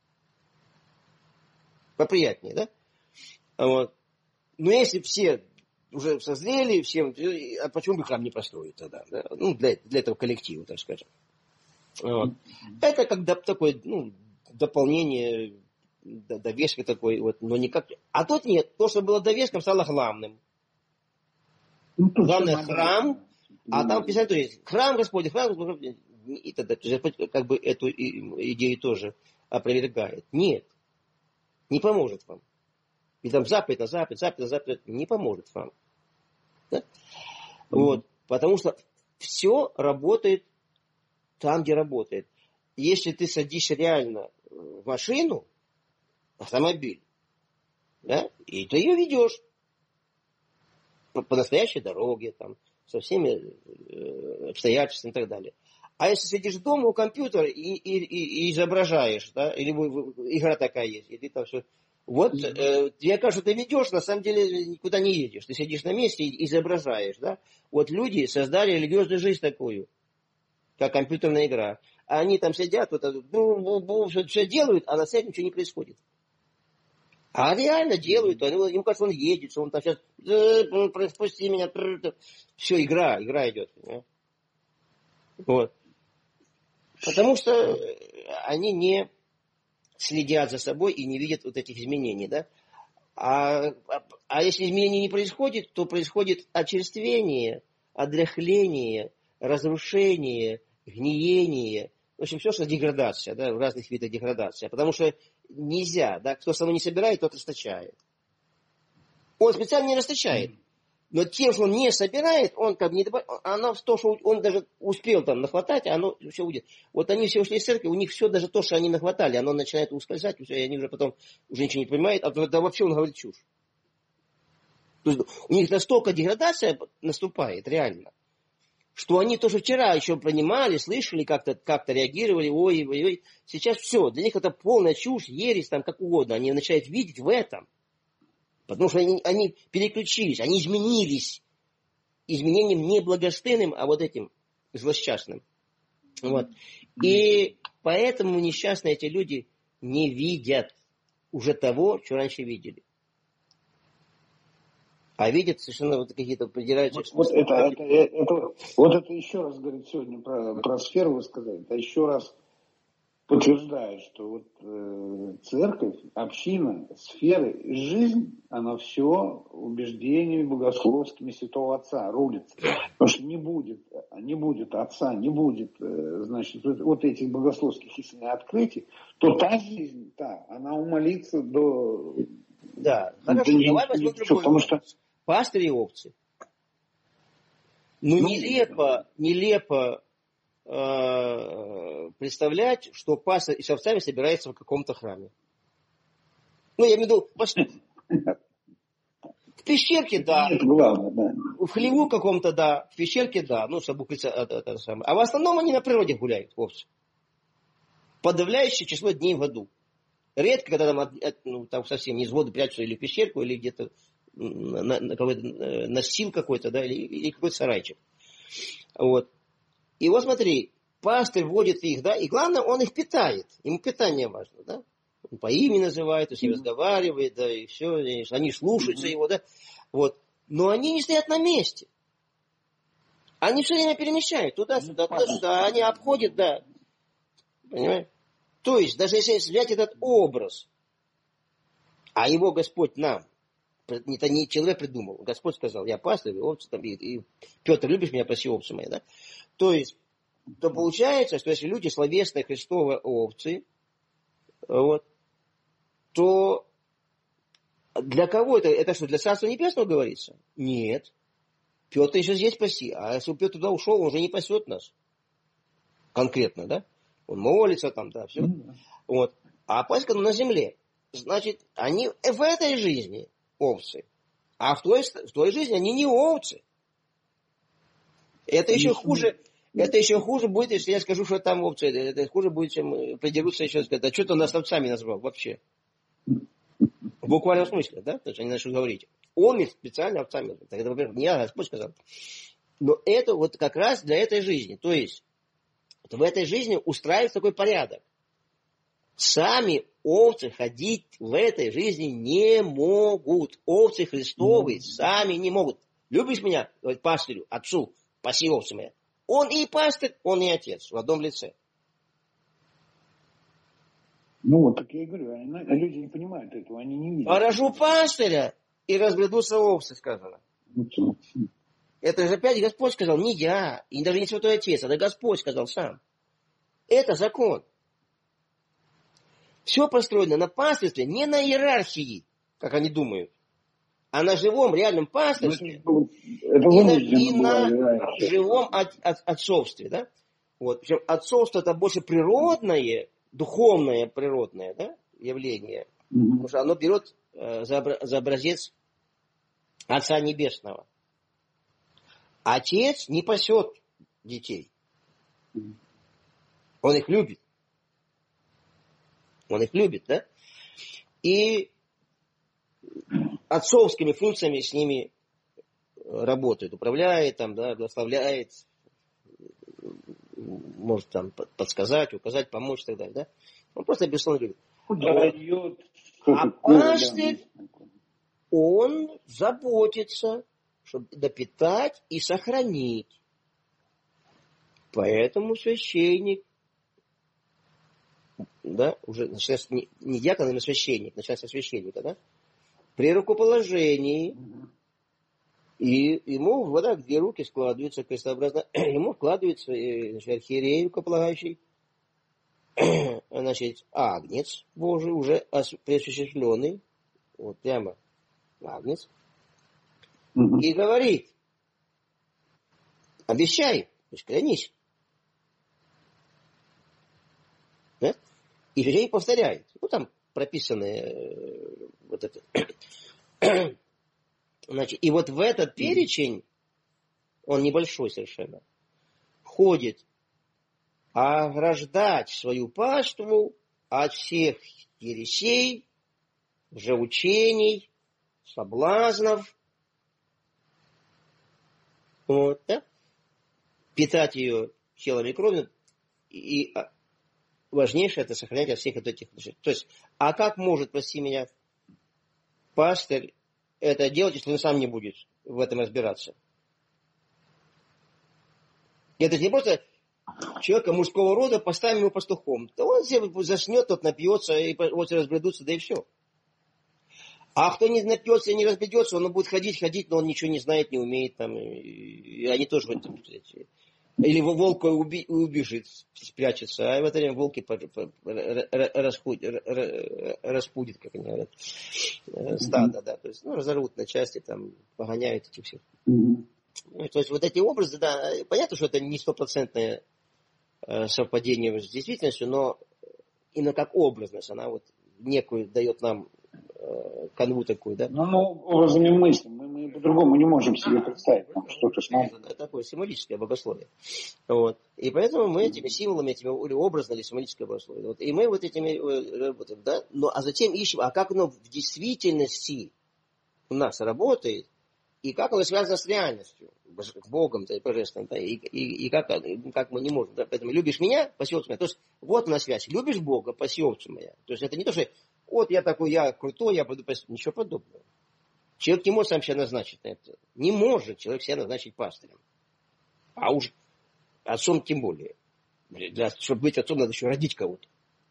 Поприятнее, да? Вот. Но если все уже созрели, все, а почему бы храм не построить тогда? Да? Ну, для, для этого коллектива, так скажем. Вот. Это как такое, ну, дополнение, довеска такой, вот, но никак. А тут нет, то, что было довеском, стало главным. Ну, главное храм, а там писать, то есть храм Господень, храм Господень, и тогда как бы эту идею тоже опровергает. Нет, не поможет вам. И там заповедь на заповедь, заповедь на заповедь не поможет вам. Да? Mm-hmm. Вот, потому что все работает там, где работает. Если ты садишься реально в машину, автомобиль, да, и ты ее ведешь по, по настоящей дороге, там, со всеми э, обстоятельствами и так далее. А если сидишь дома у компьютера и, и, и, и изображаешь, да, или игра такая есть, и ты там все... Вот, mm-hmm. э, тебе кажется, ты ведешь, на самом деле никуда не едешь. Ты сидишь на месте и изображаешь, да. Вот люди создали религиозную жизнь такую, как компьютерная игра. А они там сидят, вот, бу, бу, бу, все, все делают, а на самом деле ничего не происходит. А реально делают, mm-hmm. им кажется, он едет, что он там сейчас, э, спусти меня, все, игра, игра идет. Да? Вот. Потому что они не следят за собой и не видят вот этих изменений, да. А, а, а если изменений не происходит, то происходит очерствение, одряхление, разрушение, гниение. В общем, все, что деградация, да, в разных видах деградации. Потому что нельзя, да, кто само не собирает, тот расточает. Он специально не расточает. Но тем, что он не собирает, он как бы не добавляет, оно то, что он даже успел там нахватать, оно все уйдет. Вот они все ушли из церкви, у них все, даже то, что они нахватали, оно начинает ускользать, и они уже потом уже ничего не понимают, а тогда вообще он говорит чушь. То есть у них настолько деградация наступает, реально, что они то, что вчера еще понимали, слышали, как-то, как-то реагировали, ой, ой, ой, сейчас все, для них это полная чушь, ересь, там как угодно, они начинают видеть в этом. Потому что они, они переключились, они изменились изменением не благостынным, а вот этим злосчастным. Вот. И поэтому несчастные эти люди не видят уже того, что раньше видели. А видят совершенно вот какие-то придираются. Вот, вот, это, это, это, вот это еще раз, говорит, сегодня про, про сферу вы сказали, это еще раз подтверждает, что вот э, церковь, община, сферы, жизнь, она все убеждениями богословскими Святого Отца рулится. Потому что не будет, не будет Отца, не будет, э, значит, вот этих богословских истинных открытий, то та жизнь, та, она умолится до... Да, хорошо, до давай возьмем другой потому что пастыри и овцы. Ну, ну нелепо, нелепо представлять, что пастор и с овцами собирается в каком-то храме. Ну, я имею в виду, в пещерке, да. Это главное, да. В хлеву каком-то, да. В пещерке, да. Ну, чтобы укрыться от этого самого. А в основном они на природе гуляют, овцы. Подавляющее число дней в году. Редко, когда там, ну, там совсем не из воды прячутся или в пещерку, или где-то на, на, на какой-то настил какой-то, да, или, или какой-то сарайчик. Вот. И вот смотри, пастырь вводит их, да, и главное, он их питает. Ему питание важно, да. Он по имени называет, с ним разговаривает, да, и все, и они слушаются его, да. Вот. Но они не стоят на месте. Они все время перемещают туда-сюда, туда-сюда, они обходят, да. Понимаешь? То есть, даже если взять этот образ, а его Господь нам, это не человек придумал, Господь сказал, я пастырь, овцы, там, и, и Петр, любишь меня, паси овцы мои, да? То есть, то получается, что если люди словесные Христовы овцы, вот, то для кого это? Это что, для Царства Небесного говорится? Нет. Петр еще здесь паси. А если Петр туда ушел, он уже не пасет нас. Конкретно, да? Он молится там, да, все. Mm-hmm. Вот. А паська на земле. Значит, они в этой жизни овцы. А в той, в той жизни они не овцы. Это еще хуже. Это еще хуже будет, если я скажу, что там овцы. Это хуже будет, чем придерутся еще сказать, а что ты нас овцами назвал вообще? В буквальном смысле, да? То есть они начнут говорить. Он их специально овцами назвал. Это, во-первых, не я, Господь сказал. Но это вот как раз для этой жизни. То есть в этой жизни устраивается такой порядок. Сами овцы ходить в этой жизни не могут. Овцы Христовы mm-hmm. сами не могут. Любишь меня? Говорит пастырю, отцу, паси овцы моя. Он и пастырь, он и отец в одном лице. Ну вот, так я и говорю, они, люди не понимают этого, они не видят. Поражу пастыря, и разбредутся овцы, сказано. Mm-hmm. Это же опять Господь сказал, не я, и даже не Святой Отец, это Господь сказал сам. Это закон. Все построено на пастырстве, не на иерархии, как они думают, а на живом реальном пастырстве это, это и, на, и на живом от, от, отцовстве. Да? Вот. Причем отцовство это больше природное, духовное природное, да, явление, mm-hmm. потому что оно берет э, за, за образец Отца Небесного. Отец не пасет детей. Он их любит. Он их любит, да? И отцовскими функциями с ними работает, управляет, там, да, благословляет, может там подсказать, указать, помочь и так далее, да? Он просто безусловно любит. Дает. А пастырь, он заботится, чтобы допитать и сохранить. Поэтому священник, да, уже начинается не, не диакон, а священник, начинается священника, да, при рукоположении, и ему в вода, где руки складываются крестообразно, ему вкладывается значит, архиерей рукополагающий, значит, агнец Божий, уже пресуществленный, вот прямо агнец, mm-hmm. и говорит, обещай, то есть клянись. Да? И священник повторяет. Ну, там прописаны э, вот это. Значит, и вот в этот перечень, он небольшой совершенно, входит ограждать свою паству от всех ересей, лжеучений, соблазнов. Вот, да? Питать ее телом и кровью. И важнейшее это сохранять от всех вот этих. То есть, а как может, прости меня, пастырь это делать, если он сам не будет в этом разбираться? Это не просто человека мужского рода, поставим его пастухом. То он себе заснет, тот напьется, и вот разбредутся, да и все. А кто не напьется и не разбредется, он будет ходить, ходить, но он ничего не знает, не умеет. Там, и они тоже в этом... Или волк уби, убежит, спрячется, а в это время волки распудят, как они говорят, стадо, да, то есть, ну, разорвут на части, там, погоняют этих всех. Mm-hmm. Ну, то есть, вот эти образы, да, понятно, что это не стопроцентное совпадение с действительностью, но именно как образность, она вот некую дает нам канву такую, да? Ну, мы образами мыслим, мы, мы по-другому не можем себе представить, там, что-то смотреть. Это такое символическое богословие. Вот. И поэтому мы этими символами, этими или образно, или символическое богословие. Вот. И мы вот этими работаем, да? Но, а затем ищем, а как оно в действительности у нас работает, и как оно связано с реальностью, Богом, да, божественным, да, и, и, и как, как мы не можем. Да? Поэтому любишь меня, паси овцы моя. То есть вот она связь. Любишь Бога, паси овцы моя. То есть это не то, что вот я такой, я крутой, я буду пасти. Ничего подобного. Человек не может сам себя назначить на это. Не может человек себя назначить пастырем. А уж отцом тем более. Для, чтобы быть отцом, надо еще родить кого-то.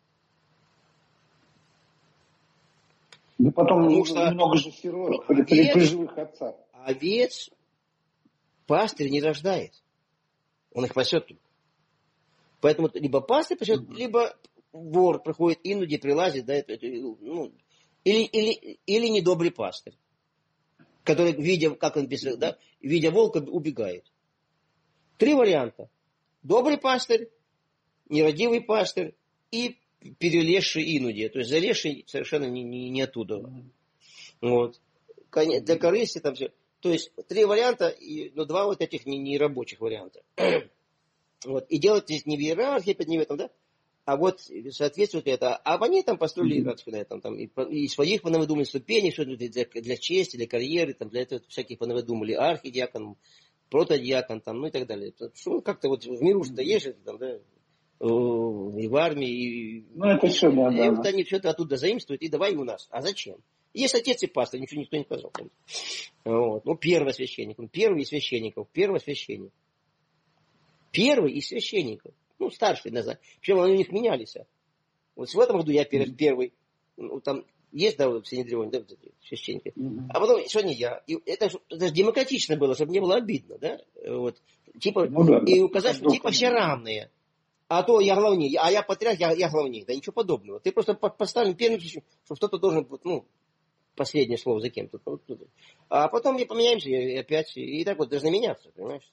Да потом Потому что много же сирот при, при, при живых отцах. Овец пастырь не рождает. Он их пасет только. Поэтому либо пастырь пасет, mm-hmm. либо вор приходит, инуди прилазит, да, это, ну, или, или, или недобрый пастырь. который, видя, как он писал, да, видя волка, убегает. Три варианта. Добрый пастырь, нерадивый пастырь и перелезший инудия. То есть залезший совершенно не, не, не оттуда. Вот. Для корысти там все. То есть три варианта, и, но два вот этих нерабочих не варианта. Вот. И делать здесь не в иерархии, не в этом, да? А вот соответствует это. А они там построили иерархию на этом, там, и, и своих понавыдумали ступеней, что для, для чести, для карьеры, там, для этого всяких понавыдумали архидиакон, протодиакон, там, ну и так далее. Что как-то вот в миру что-то есть, там, да, и в армии, и, ну, это все, да, и да, вот да. они все это оттуда заимствуют, и давай у нас. А зачем? Есть отец и пастор, ничего никто не сказал. Вот. Ну, первосвященник, первый из священников, первосвященник. Первый из священников. Ну, старший, не знаю. Причем они у них менялись. Вот в этом году я первый. Ну, там есть, да, в Синедрионе, да, вот эти священники. Mm-hmm. А потом, что не я. И это, это же демократично было, чтобы не было обидно, да? Вот. Типа, ну, да, и указать, что типа все равные. А то я главнее, а я патриарх, я, я главнее. Да ничего подобного. Ты просто поставил первым, что кто-то должен, ну, последнее слово за кем-то. А потом мы поменяемся и опять. И так вот должны меняться, понимаешь?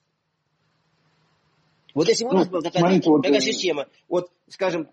Вот если бы у нас ну, была такая, смотрите, такая вот, система, вот, скажем,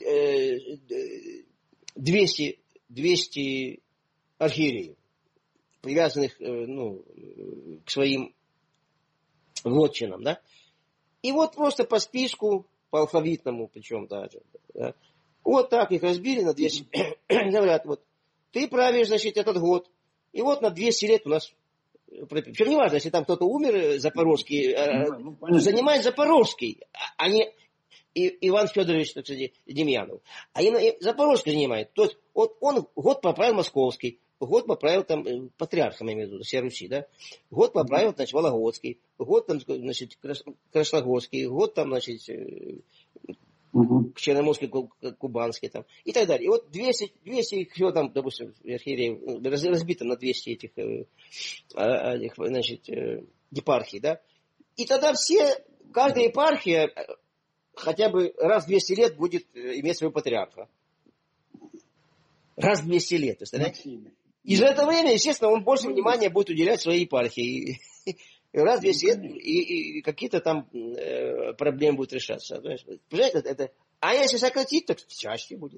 двести, двести архиереев, привязанных ну, к своим вотчинам, да, и вот просто по списку, по алфавитному, причем даже, да, вот так их разбили на двести, говорят, вот, ты правишь, значит, этот год, и вот на двести лет у нас. Причем не важно, если там кто-то умер, Запорожский, ну, ну, занимает Запорожский, а не Иван Федорович, так сказать, Демьянов. А Запорожский занимает. То есть вот он год поправил Московский, год поправил там патриархом, я имею в виду, всей Руси, да? Год поправил, значит, Вологодский, год там, значит, Красногорский, год там, значит, угу. Черноморский, Кубанский там, и так далее. И вот двести, двести все там, допустим, архиереев разбито на двести этих, этих значит, епархий, да. И тогда все, каждая епархия хотя бы раз в двести лет будет иметь своего патриарха. Раз в двести лет, представляете? И за это время, естественно, он больше внимания будет уделять своей епархии. Раз в двести лет, и, и какие-то там э, проблемы будут решаться. Понимаете, это, это... А если сократить, так чаще будет.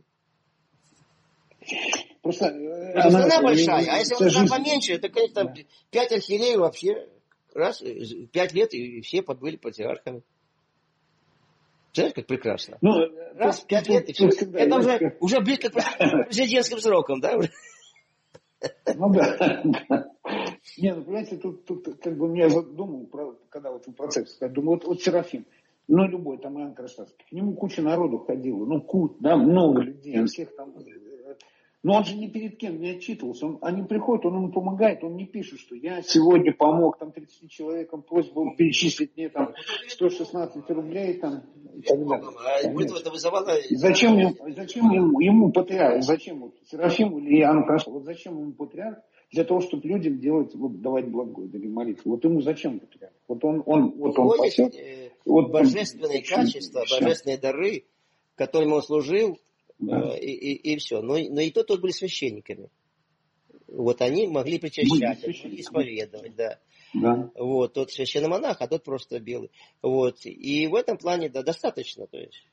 Просто она, страна большая, а если вот страна поменьше, это, конечно, там пять архиереев вообще, раз, пять лет, и все подбыли патриархами. Знаешь, как прекрасно. Ну, раз, тут, пять тут, лет, и все. Всегда, это уже, как... уже близко к президентским срокам, да? Ну да. Не, ну понимаете, тут, тут как бы я думал, когда вот в процессе, я думаю, вот, вот Серафим, ну любой, там Иоанн Кронштадтский, к нему куча народу ходила, ну куча, да, много людей, он всех там... Но он же ни перед кем не отчитывался. Он, они приходят, он им помогает, он не пишет, что я сегодня помог там тридцати человекам, просьба перечислить мне там сто шестнадцать рублей там, и так далее. Это вызывало... Зачем, ему, зачем ему, ему патриарх, зачем вот, Серафим или Иоанн Кронштадтский, вот зачем ему патриарх? Для того, чтобы людям делать, вот, давать благое, или молитву. Вот ему зачем патриарх? Вот он, он, вот он пасет. Э, вот божественные он, качества, все. Божественные дары, которым он служил, да. и, и, и все. Но, но и то, тот были священниками. Вот они могли причащать, могли исповедовать, да. Да. Вот, тот священный монах, а тот просто белый. Вот. И в этом плане, да, достаточно, то есть.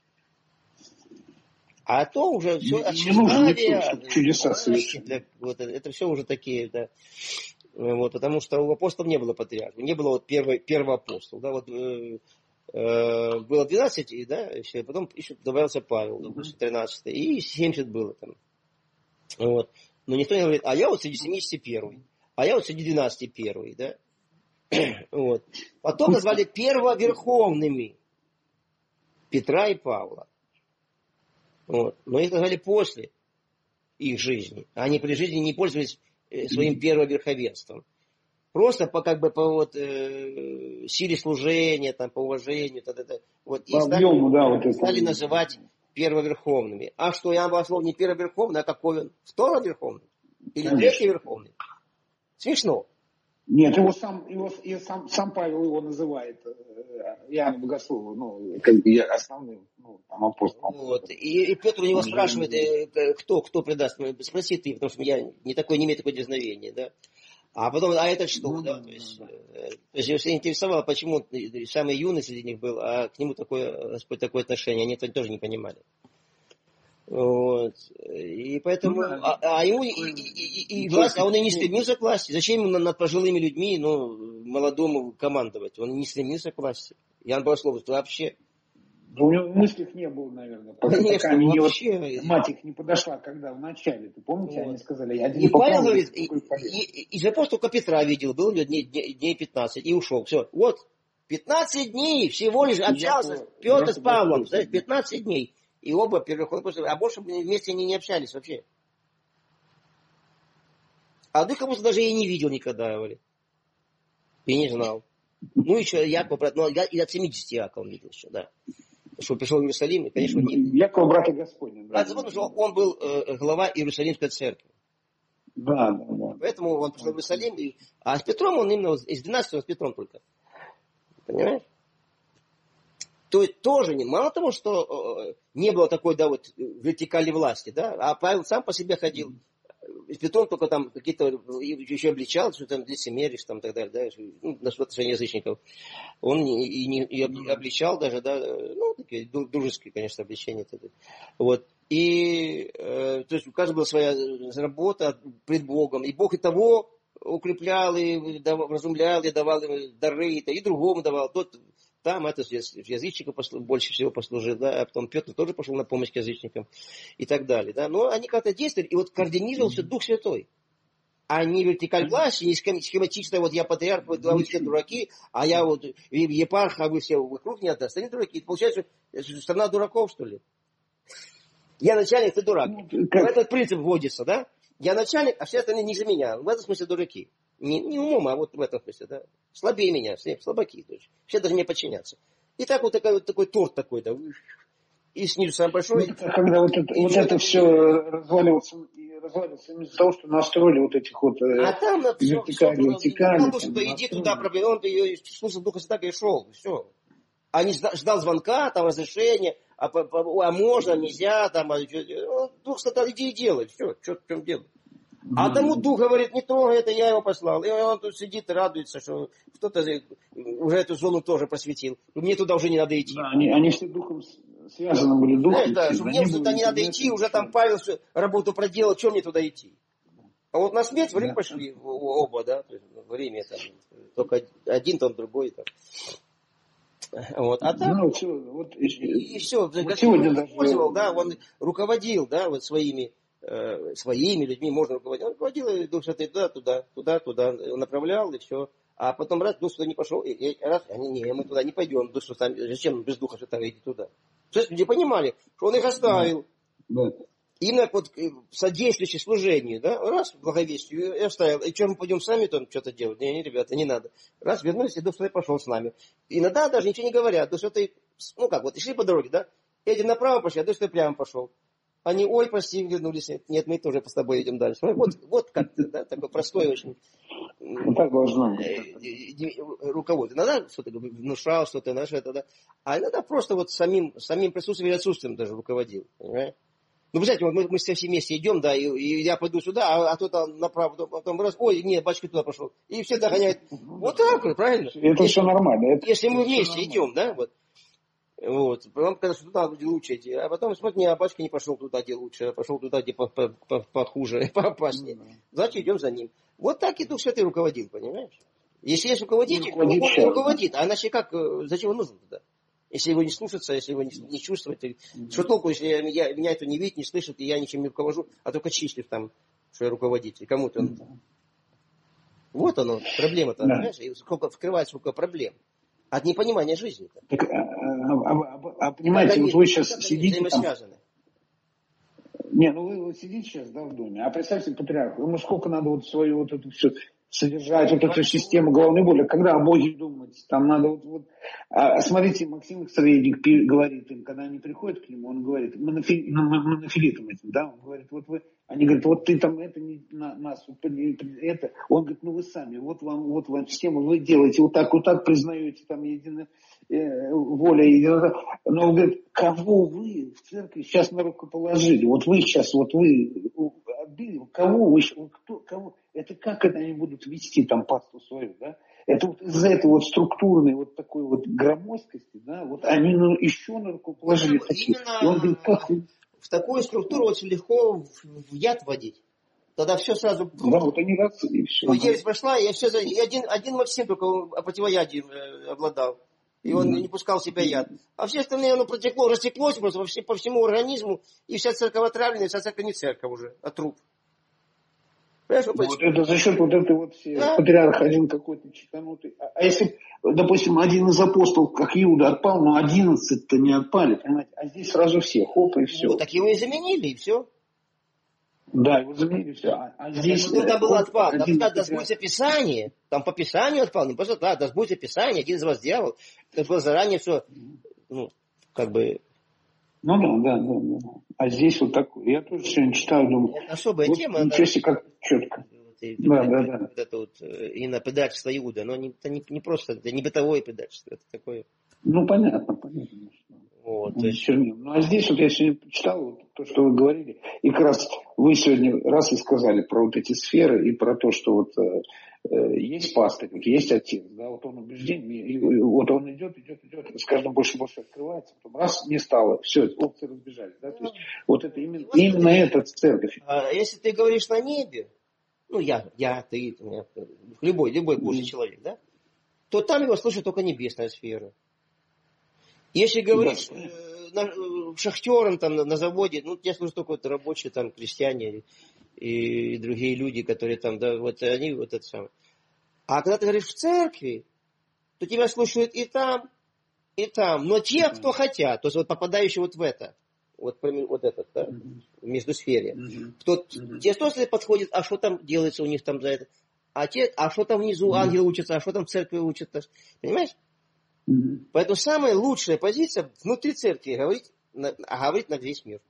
А то уже все отчисления, чудеса совершить. Вот, это все уже такие, да. Вот, потому что у апостолов не было патриарха, не было вот первый, первый апостол. Да, вот, э, э, было двенадцать, да, еще, потом еще добавился Павел, допустим, тринадцатый, и семьдесят было там. Вот. Но никто не говорит, а я вот среди семидесяти первый, а я вот среди двенадцати первый, да. Вот. Потом назвали первоверховными Петра и Павла. Вот. Но их назвали после их жизни. Они при жизни не пользовались своим первоверховенством. Просто по, как бы, по вот, э, силе служения, там, по уважению. Т-т-т. Вот, и стали, объему, да, вот стали называть первоверховными. А что, Иоанн Богослов не первоверховный, а какой он? Второверховный? Или третий верховный? Смешно. Нет, его сам, его, его сам, сам Павел его называет Иоанн Богослова, ну, как бы основным, ну, там, апостолом. Вот. И, и Петр у него он спрашивает, кто, кто предаст. Спроси ты, потому что я не такой, не имею такое дерзновение, да. А потом, а это что, Ну, да? да, То есть, да. э, то есть его всегда интересовало, почему самый юный среди них был, а к нему такое, Господь, такое отношение. Они это тоже не понимали. Вот. И Ну поэтому, да, а, а ему и, такой и, и, и власть, а только он и не теперь. стремился к власти. Зачем ему над пожилыми людьми, ну, молодому командовать? Он не стремился к власти. Ян Богослов вообще. Да у него в мыслях не было, наверное, пока, пока Конечно, они не вот, вообще. мать их не подошла, когда в начале, ты помните, они Вот. сказали, И один Павел попробует, говорит, и, другой полез. и, и же просто только Петра видел, был у него дней, дней, дней пятнадцать, и ушел. Все, вот, пятнадцать дней всего лишь общался Якова, Петр с Якова Павлом, Господня. пятнадцать дней. И оба переходят после, а больше вместе они не общались вообще. А ты как будто даже и не видел никогда, говорит. И не знал. Ну, еще Яков, брат, ну, я и от семидесяти Якова видел еще, да. Что пришел в Иерусалим, и, конечно, не... Якова брата Господня. Брат, Да, потому да, что да. он был э, глава Иерусалимской церкви. Да, да, да. Поэтому он пришел в Иерусалим, и... а с Петром он именно, из двенадцати он с Петром только. Понимаешь? То есть тоже не, мало того, что э, не было такой, да, вот, вертикали власти, да, а Павел сам по себе ходил. С Петром только там какие-то еще обличал, что там лицемеришь, там, и так далее, да, ну, на отношении язычников. Он и, и, не, и обличал даже, да, ну, такие дружеские, конечно, обличения. Вот. И, э, то есть у каждого была своя работа пред Богом, и Бог и того укреплял, и давал, разумлял, и давал им дары, и, и другому давал. Тот там это язычникам больше всего послужил, да, а потом Петр тоже пошел на помощь к язычникам и так далее, да. Но они как-то действовали, и вот координировался Дух Святой. А не вертикаль власти, не схематично, вот я патриарх, вы, вы все дураки, а я вот епарх, а вы все вокруг не отдаст. Они дураки. Получается, страна дураков, что ли? Я начальник, ты дурак. Ну, как... Этот принцип вводится, да? Я начальник, а все остальные ниже меня. В этом смысле дураки. Не, не умом, а вот в этом смысле, да. Слабее меня, все слабаки. То есть, все должны мне подчиняться. И так вот такой, вот такой торт такой, да. И снизу самый большой. Ну, когда вот это, вот это все разваливалось, разваливалось из-за того, что настроили вот этих вот а там вертикали, вертикали. Там, что иди туда, проблема, он слушал Духа Святаго и шел, все. А не ждал звонка, там разрешения, а, а можно, нельзя, там, а, Дух сказал, иди и делай, все, что в чем дело. А тому Дух говорит, не трогай, это я его послал. И он тут сидит и радуется, что кто-то уже эту зону тоже просветил. Мне туда уже не надо идти. Да, они, они все Духом связаны были, Духом. Да, да, что мне туда не надо идти, уже там Павел работу проделал, что мне туда идти? А вот на смерть в Рим да. пошли оба, да, в Риме там, только один, там другой. Там. Вот. А там, ну, все, вот, и, и все, вот Господь сегодня использовал, даже... да, он руководил, да, вот своими, э, своими людьми, можно руководить. Он руководил, и Дух Святой туда, туда, туда, туда, направлял, и все. А потом раз, Дух Святой не пошел, и, и раз, они, не, мы туда не пойдем, Дух Святой, зачем без Духа Святого идти туда? То есть люди понимали, что он их оставил. Да. Да. Именно вот содействующий служению, да, раз, благовестию, и оставил. И что, мы пойдем сами там что-то делать? Не, не, ребята, не надо. Раз, вернулись, и Дух Святой пошел с нами. Иногда даже ничего не говорят. Дух Святой, ну как, вот, шли по дороге, да, эти направо пошли, а Дух Святой прямо пошел. Они, ой, прости, вернулись. Нет, мы тоже с тобой идем дальше. Вот, вот как-то, да, такой простой очень. Ну, так должно быть. Руководство. Иногда что-то внушал, что-то, знаешь, это, да. А иногда просто вот самим, самим присутствием и отсутствием даже руководил, понимаешь? Ну, вы знаете, вот мы, мы все вместе идем, да, и, и я пойду сюда, а, а кто-то направо, потом раз, ой, нет, батюшка туда пошел. И все догоняют. Вот так, правильно? Это если, все нормально. Это, если мы это вместе идем, да, вот. Вот. Вам кажется, что туда, где лучше идти. А потом, смотри, а батюшка не пошел туда, где лучше, а пошел туда, где похуже, поопаснее. Значит, идем за ним. Вот так и Дух Святый руководил, понимаешь? Если есть руководитель, то он не руководит. А иначе как, зачем он нужен туда? Если его не слушаться, если его не, не чувствовать, mm-hmm. что толку, если я, я, меня это не видит, не слышит, и я ничем не руковожу, а только числюсь там, что я руководитель, кому-то. Mm-hmm. Вот оно, проблема-то, yeah. Знаешь, и сколько вскрывает, сколько проблем. От непонимания жизни. Так, а, а, а, а понимаете, вот вы сейчас сидите там... Не, ну вы вот сидите сейчас, да, в доме, а представьте патриарху, ему сколько надо вот свою вот эту все... содержать вот эту систему головной боли, когда о Боге думать, там надо вот, вот а, смотрите, Максим Средник говорит им, когда они приходят к нему, он говорит, монофи, монофилитом этим, да, он говорит, вот вы, они говорят, вот ты там это не на, нас, это, он говорит, ну вы сами, вот вам, вот вам система, вы делаете вот так, вот так признаете там едино, э, воля, едино, но он говорит, кого вы в церкви сейчас на руку положили, вот вы сейчас, вот вы отбили, кого вы, кто, кого, Это как это они будут вести там пасту свою, да? Это вот из-за этой вот структурной вот такой вот громоздкости, да, вот они ну, еще на руку положили такие. И он говорит, как вы... В такую структуру очень легко в яд вводить. Тогда все сразу... Да, вот они раз и все. Ну, ересь пошла, и все... И один, один Максим только противоядием обладал. И он mm-hmm. не пускал в себя яд. А все остальные, оно протекло, растеклось просто по, по всему организму. И вся церковь отравлена, вся церковь не церковь уже, а труп. Понимаешь, ну, вот это за счет вот этой вот да? Патриарх один какой-то чеканутый. А, а если, допустим, один из апостолов, как Иуда, отпал, но одиннадцать-то не отпали, понимаете? А здесь сразу все, хоп, и все. Ну, так его и заменили, и все. Да, его заменили, все. А, а здесь... Ну, там был отпал, там сказано, да сбудется Писание. Там по Писанию отпал, не просто так, да сбудется Писание, один из вас дьявол. Это было заранее все, ну, как бы... Ну да, да, да, да. А здесь вот такое. Я тоже сегодня читаю, думаю... Это особая вот, тема. Ничего себе, как четко. И, да, это, да, да. Вот это вот именно предательство Иуда. Но не, это не, не просто, это не бытовое предательство. Это такое... Ну, понятно, понятно. Вот, то есть... Ну, а здесь вот я сегодня почитал вот, то, что вы говорили, и как раз вы сегодня раз и сказали про вот эти сферы и про то, что вот э, э, есть пастырь, вот есть отец, да, вот он убежден, и, и, вот он идет, идет, идет, с каждым больше и больше открывается, потом раз не стало, все, опции разбежались, да, то есть вот это именно, вот именно это церковь. А если ты говоришь на небе, ну я, я, ты, любой, любой Божий mm. человек, да, то там его слышит только небесная сфера. Если говоришь да. э, шахтерам там на, на заводе, ну, я слышу только вот рабочие, там, крестьяне и, и другие люди, которые там, да, вот они вот это самое. А когда ты говоришь в церкви, то тебя слушают и там, и там. Но те, mm-hmm. кто хотят, то есть вот попадающие вот в это, вот, вот этот, да, mm-hmm. в междусфере, mm-hmm. кто, mm-hmm. те тоже подходят, а что там делается у них там за это, а те, а что там внизу mm-hmm. ангелы учатся, а что там в церкви учатся, понимаешь? Mm-hmm. Поэтому самая лучшая позиция внутри церкви говорить, на, а говорить на весь мир.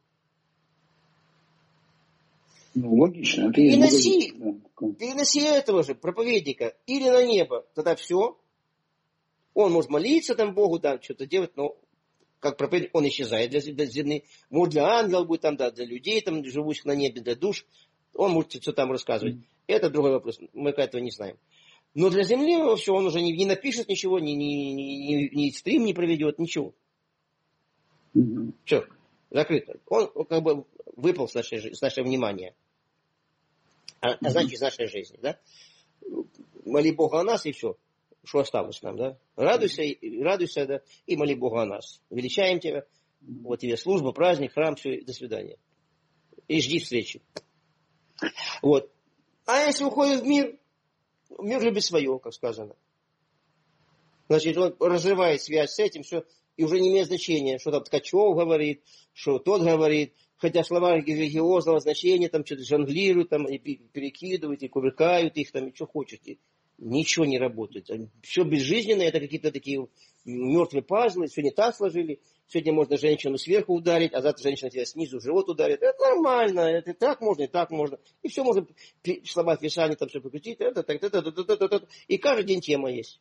Ну, логично. Это переноси, да. переноси этого же проповедника или на небо, тогда все. Он может молиться там Богу, да, что-то делать, но как проповедник он исчезает для, для земли. Может для ангелов будет там, да, для людей, там, живущих на небе, для душ. Он может все там рассказывать. Mm-hmm. Это другой вопрос. Мы этого не знаем. Но для земли все, он уже не, не напишет ничего, ни, ни, ни, ни стрим не проведет, ничего. Mm-hmm. Все, закрыто. Он, он как бы выпал с нашей, с нашего внимания. А, а значит, из нашей жизни, да? Моли Бога о нас, и все. Что осталось нам, да? Радуйся, радуйся, да, и моли Бога о нас. Величаем тебя. Вот тебе служба, праздник, храм, все, до свидания. И жди встречи. Вот. А если уходит в мир, мир любит свое, как сказано. Значит, он разрывает связь с этим, все, и уже не имеет значения, что там Ткачев говорит, что тот говорит, хотя слова религиозного значения, там что-то жонглируют, там, и перекидывают, и кувыркают их, там, и что хочете. Ничего не работает. Все безжизненное, это какие-то такие мертвые пазлы, сегодня так сложили, сегодня можно женщину сверху ударить, а завтра женщина тебя снизу в живот ударит. Это нормально, это так можно, и так можно. И все можно, слова Писания там все покрутить, это, так, это, это, это, это, это. И каждый день тема есть.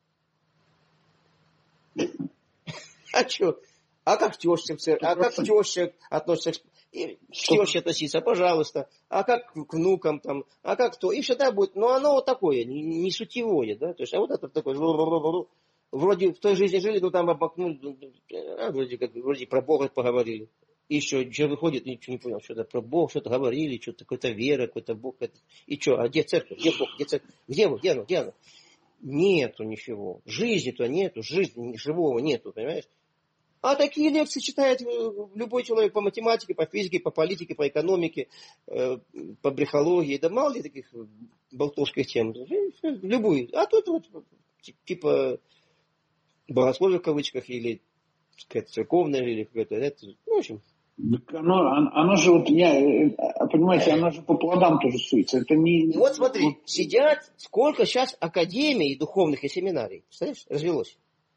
А что? А как теща, а как теща относится к... И к теще относиться, пожалуйста, а как к внукам там, а как кто, и всегда будет, но оно вот такое, не, не сутевое, да, то есть, а вот это такое, вроде в той жизни жили, ну там обмакнули, а, вроде как, вроде про Бога поговорили, и что, что выходит, ничего не понял, что-то про Бога, что-то говорили, что-то какая-то вера, какой-то Бог, и что, а где церковь, где Бог, где церковь, где он, где оно, где оно? Нету ничего, жизни-то нету, жизни живого нету, понимаешь? А такие лекции читает любой человек по математике, по физике, по политике, по экономике, э, по брехологии. Да мало ли таких болтовских тем. Любую. А тут вот типа богословие в кавычках или какая-то церковная, или какая-то... Это, ну, в общем... Оно, оно же вот, я, понимаете, оно же по плодам тоже суется. Это не... И вот смотри, вот... сидят, сколько сейчас академий духовных и семинарий, представляешь, развелось.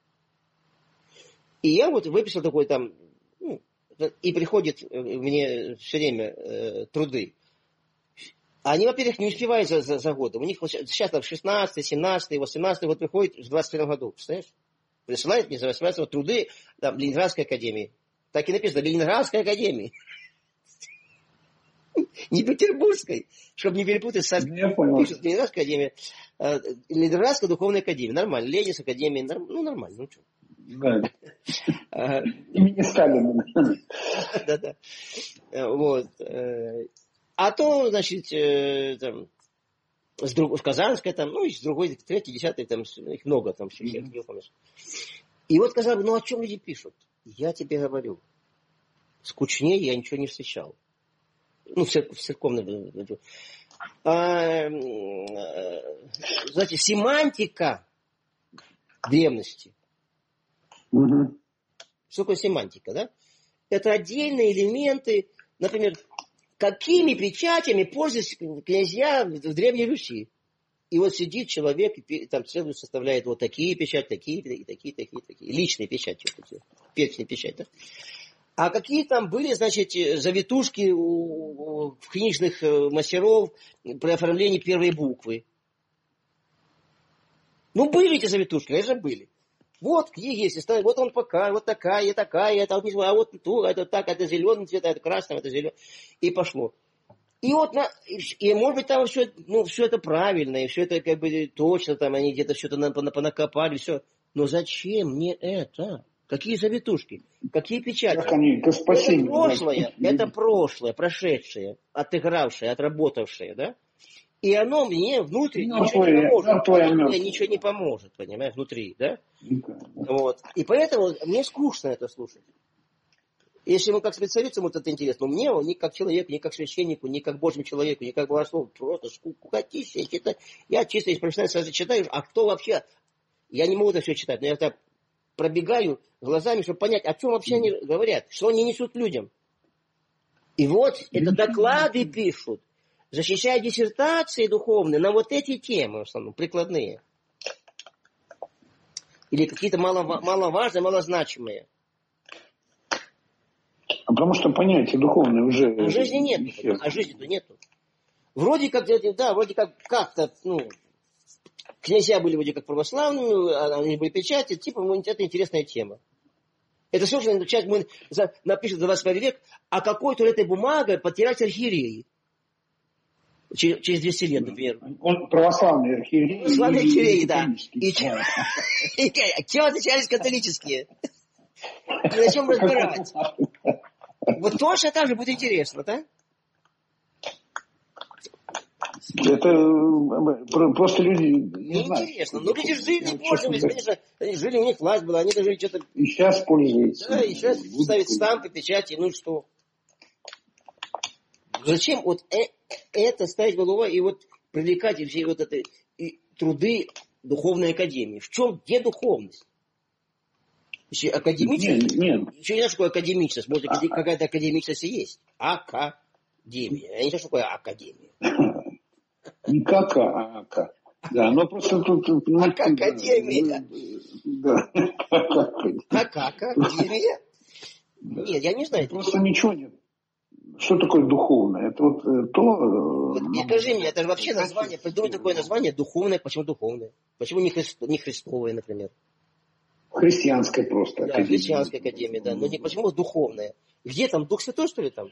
И я вот выписал такой там, ну, и приходят мне все время э, труды. Они, во-первых, не успевают за, за, за год. У них сейчас там шестнадцатый, семнадцатый, восемнадцатый год приходит в двадцать первом году, представляешь? Присылают мне за восемнадцатый труды там, Ленинградской академии. Так и написано, Ленинградской академии. Не петербургской, чтобы не перепутать с пишут Ленинградская академия, э, Ленинградская духовная академия. Нормально. Ленинская академия, норм, ну нормально. Ну что. Да. Имени Сталина. Да-да. Вот. А то, значит, там, с, друг, с Казанской, там, ну, и с другой, третьей, десятой, там, их много там всех, mm-hmm. не помнишь. И вот сказал, ну, о чем люди пишут? Я тебе говорю, скучнее я ничего не встречал. Ну, в, церк- в церковном. А, знаете, семантика древности. Mm-hmm. Что такое семантика, да? Это отдельные элементы, например, какими печатями пользовались князья в Древней Руси. И вот сидит человек, и там целую составляет вот такие печати, такие, такие, такие, такие, такие. Личные печати, перечные печати. Да? А какие там были, значит, завитушки у, у книжных мастеров при оформлении первой буквы? Ну, были эти завитушки, конечно, были. Вот книги есть, вот он пока, вот такая, и такая, это, а вот ту, это так, это зеленый цвет, это красный, это зеленый. И пошло. И вот, на, и может быть там все, ну, все это правильно, и все это как бы точно, там они где-то что-то понакопали, все. Но зачем мне это? Какие завитушки? Какие печати? Как они, это прошлое, это прошлое, прошедшее, отыгравшее, отработавшее, да? И оно мне внутри ну, ничего твоя, не поможет. Ну, мне ничего не поможет, понимаешь, внутри, да? Вот. И поэтому мне скучно это слушать. Если ему как специалисту вот это интересно, но мне ни как человеку, ни как священнику, ни как Божьему человеку, ни как богослову, просто скукотища. Я, читаю, я чисто из профессиональности читаю, а кто вообще... Я не могу это все читать, но я так пробегаю глазами, чтобы понять, о чем вообще они говорят, что они несут людям. И вот это доклады пишут, защищая диссертации духовные на вот эти темы, в основном, прикладные. Или какие-то мало, маловажные, малозначимые. А потому что понятия духовные уже... А жизни нету, а жизни-то нету. Вроде как, да, вроде как как-то, ну, князья были вроде как православными, они были печати, типа, это интересная тема. Это сложно часть мы напишет двадцать первый век, а какой туалетной бумагой потерять архиереи. Через, через двести лет, например. Он православный архиерей. Православный архиерей, да. И чем отличались католические? И на чем разбирать? Вот точно так же будет интересно, да? Это просто люди не знают. Интересно. Ну, люди жили, пользовались, конечно, жили, у них власть была, они даже что-то... И сейчас пользуются. Да, и сейчас ставят стампы, печати, ну что? Зачем вот это ставить головой и вот привлекать все вот это и труды духовной академии? В чем, где духовность? Еще академичность? Нет, нет. Еще не знаю, что такое академичность. Может, а, какая-то академичность и есть. Академия. Я не знаю, что такое академия. Не кака, а ака. Да, но просто тут... Академия. Да. Академия? Нет, я не знаю. Просто ничего нет. Что такое духовное? Это вот то... Вот ну, скажи мне, это же вообще название, придумай такое название духовное, почему духовное? Почему не, христо, не христовое, например? Христианская просто. Да, христианская академия, да. Но не, почему духовная? Где там, Дух Святой, что ли, там?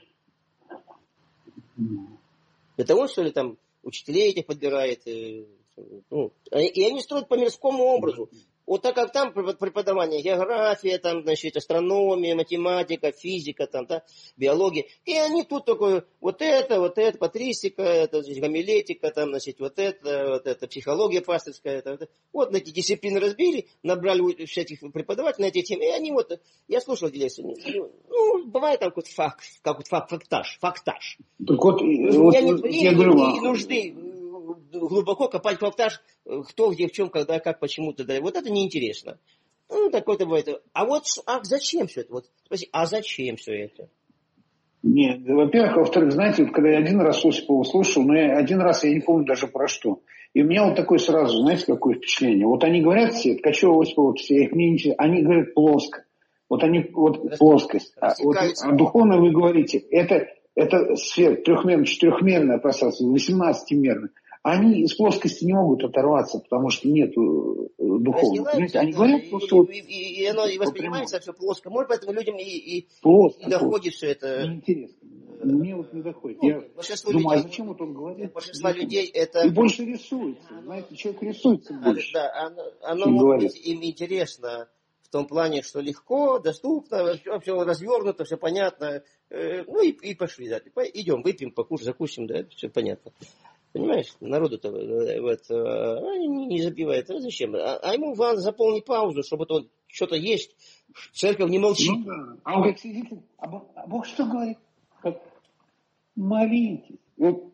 Mm. Это он, что ли, там, учителей этих подбирает? И, ну, и они строят по мирскому образу. Вот так как там преподавание, география, там, значит, астрономия, математика, физика, там, да, биология. И они тут такое, вот это, вот это, патристика, это, значит, гомилетика, там, значит, вот это, вот это, психология пастырская. Это, вот, вот на эти дисциплины разбили, набрали всяких преподавателей на эти темы. И они вот, я слушал здесь, ну, бывает там какой-то факт, какой-то фактаж, фактаж. Так вот, у меня вот, нет времени и нужды глубоко копать фактаж, кто, где, в чем, когда, как, почему, т.д. Вот это неинтересно. Ну, такое-то бывает. А вот, а зачем все это? Вот, спроси, а зачем все это? Нет, во-первых, во-вторых, знаете, вот, когда я один раз Осипова слушал, но я, один раз я не помню даже про что. И у меня вот такое сразу, знаете, какое впечатление. Вот они говорят все, Ткачева, Осипова, все, их мне не... они говорят плоско. Вот они, вот Рас... плоскость. А, вот, а духовно вы говорите, это, это свет трехмерное, четырехмерное пространство, восемнадцатимерное. Они из плоскости не могут оторваться, потому что нет духовного. Они говорят и, просто... И, и, и оно и воспринимается все плоско. Может, поэтому людям и, и, плоско, и доходит все это. Неинтересно. мне вот не доходит. Ну, Я большинство думаю, людей, а зачем вот он говорит? большинство Зачем? людей это... И больше рисуется. Знаете, человек рисуется Да, больше, да, оно, оно чем может говорит. быть им интересно в том плане, что легко, доступно, все, все развернуто, все понятно. Э, ну и, и пошли, да. Идем, выпьем, покушаем, закусим, да, все понятно. Понимаешь, народу-то вот, не, не забивает. А зачем? А, а ему надо заполнить паузу, чтобы вот что-то есть. Церковь не молчит. Ну да. А он как сидит, а Бог, а Бог что говорит? Как, молитесь. Вот.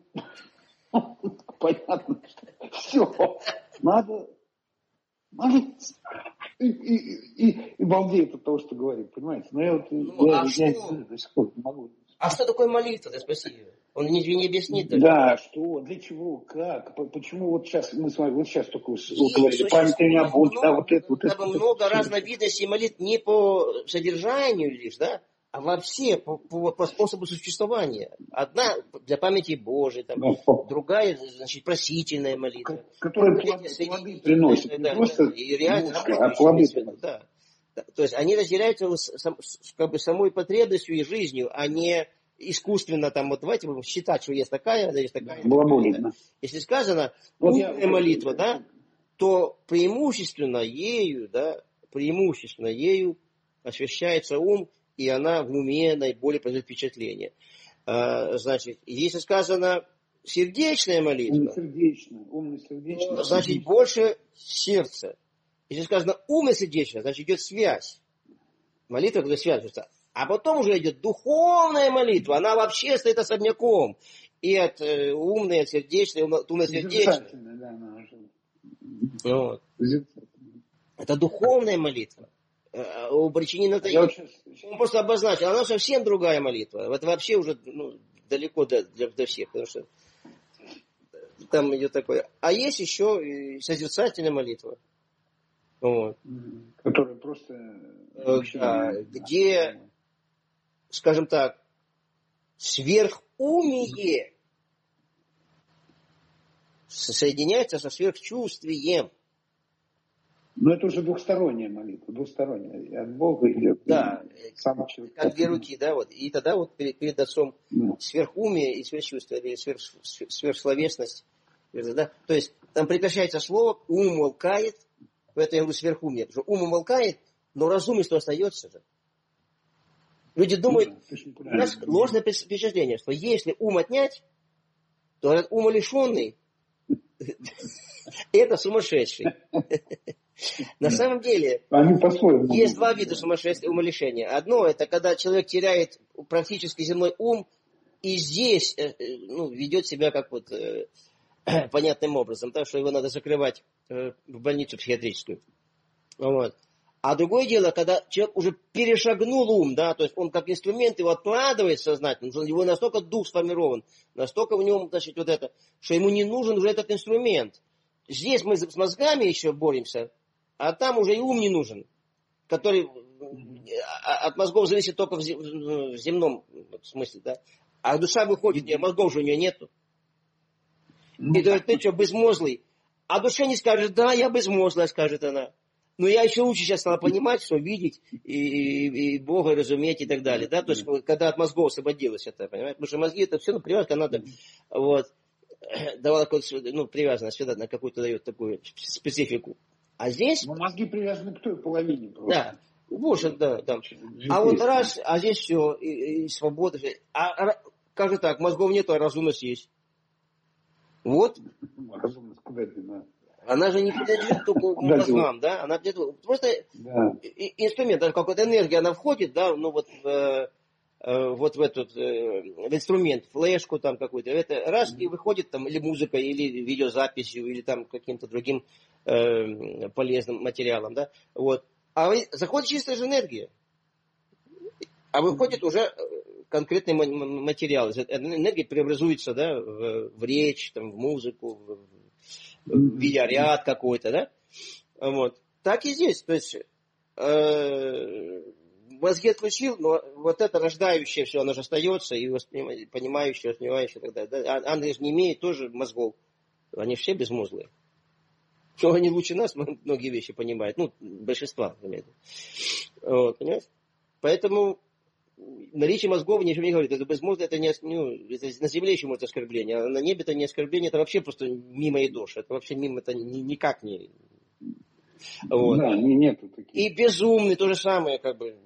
Понятно, что все. Надо молиться. И, и, и, и балдеет от того, что говорит, понимаете? Но я вот Ну, я, а я, что? я до сих пор не могу. А что такое молитва, ты спроси? Он не, не объяснит даже. Да, что, для чего, как, почему вот сейчас, мы с вами вот сейчас только вот И говорили, память о Боге, да, вот это, вот это. много, Вот много это, разновидностей молитв не по содержанию лишь, да, а вообще по, по, по способу существования. Одна для памяти Божией, там, да, другая, значит, просительная молитва. Которая плоды, плоды приносит, не да, просто да, и реально мозга, а плоды приносит. Да. То есть они разделяются с, с, как бы самой потребностью и жизнью, а не искусственно там, вот давайте будем считать, что есть такая, да, есть такая. Да, да. Если сказано вот умная я, молитва, я, да, то преимущественно ею, да, преимущественно ею освещается ум, и она в уме наиболее производит впечатление. А, значит, если сказано сердечная молитва, умно-сердечная, умно-сердечная, то, значит, больше сердца. Если сказано умно-сердечная, значит, идет связь. Молитва, когда связывается. А потом уже идет духовная молитва. Она вообще стоит особняком. И от э, умной, от сердечной, от умно-сердечной. Да, она уже... вот. Это духовная молитва. У причинина это он просто обозначил. Она совсем другая молитва. Это вообще уже ну, далеко до, для, до всех. Потому что там идет такое. А есть еще и созерцательная молитва. Вот. Которая просто... Да, где, скажем так, сверхумие соединяется со сверхчувствием. Но это уже двухсторонняя молитва, двухсторонняя. От Бога идет. Да, сам человек. Как две руки, да, вот. И тогда вот перед, перед отцом да. Сверхумие и сверхчувствие, или сверх, сверхсловесность. Да? То есть там прекращается слово, ум умолкает, в это я говорю сверхумие, потому что ум умолкает, но разумство остается же. Люди думают, у нас ложное впечатление, что если ум отнять, то этот умалишенный это сумасшедший. На самом деле, есть два вида сумасшествия, умалишения. Одно, это когда человек теряет практически земной ум, и здесь ну, ведет себя как вот понятным образом, так что его надо закрывать в больницу психиатрическую. Вот. А другое дело, когда человек уже перешагнул ум, да, то есть он как инструмент его откладывает сознательно, у него настолько дух сформирован, настолько в нем, значит, вот это, что ему не нужен уже этот инструмент. Здесь мы с мозгами еще боремся, а там уже и ум не нужен, который от мозгов зависит только в земном смысле, да. А душа выходит, а мозгов же у нее нету. И говорит, ты что, безмозглый? А душа не скажет, да, я безмозглая, скажет она. Но я еще лучше сейчас стала понимать, что видеть и, и, и Бога разуметь и так далее. Да? То есть, когда от мозгов освободилось это, понимаете? Потому что мозги это все, ну, привязка надо, вот, давала какую-то, ну, привязанность сюда, на какую-то дает такую специфику. А здесь... Ну, мозги привязаны к той половине просто. Да, больше, да, да. А вот раз, а здесь все, и, и свобода. А, как же так, мозгов нет, а разумность есть. Вот. Разумность куда это надо? Она же не принадлежит только мозгам, да? Она просто да. инструмент, даже какая-то энергия, она входит, да, ну вот в, вот в этот в инструмент, флешку там какую-то, это раз и выходит там или музыка, или видеозаписью, или там каким-то другим э, полезным материалом, да, вот. А заходит чистая же энергия, а выходит уже конкретный материал, энергия преобразуется, да, в, в речь, там, в музыку, в, видеоряд какой-то, да? Вот. Так и здесь. То есть э, мозги отключил, но вот это рождающее все, оно же остается, и понимающее, воспринимающее и так далее. Да? Ангелы же не имеют тоже мозгов. Они все безмозглые. Но они лучше нас многие вещи понимают. Ну, большинства. Вот, понимаете? Поэтому наличие мозгов ничего не говорит. Это безмозглое, это, не, ну, это на земле еще может оскорбление, а на небе это не оскорбление, это вообще просто мимо и дождь. Это вообще мимо, это ни, никак не... Вот. Да, не, нету таких. И безумный, то же самое, как бы.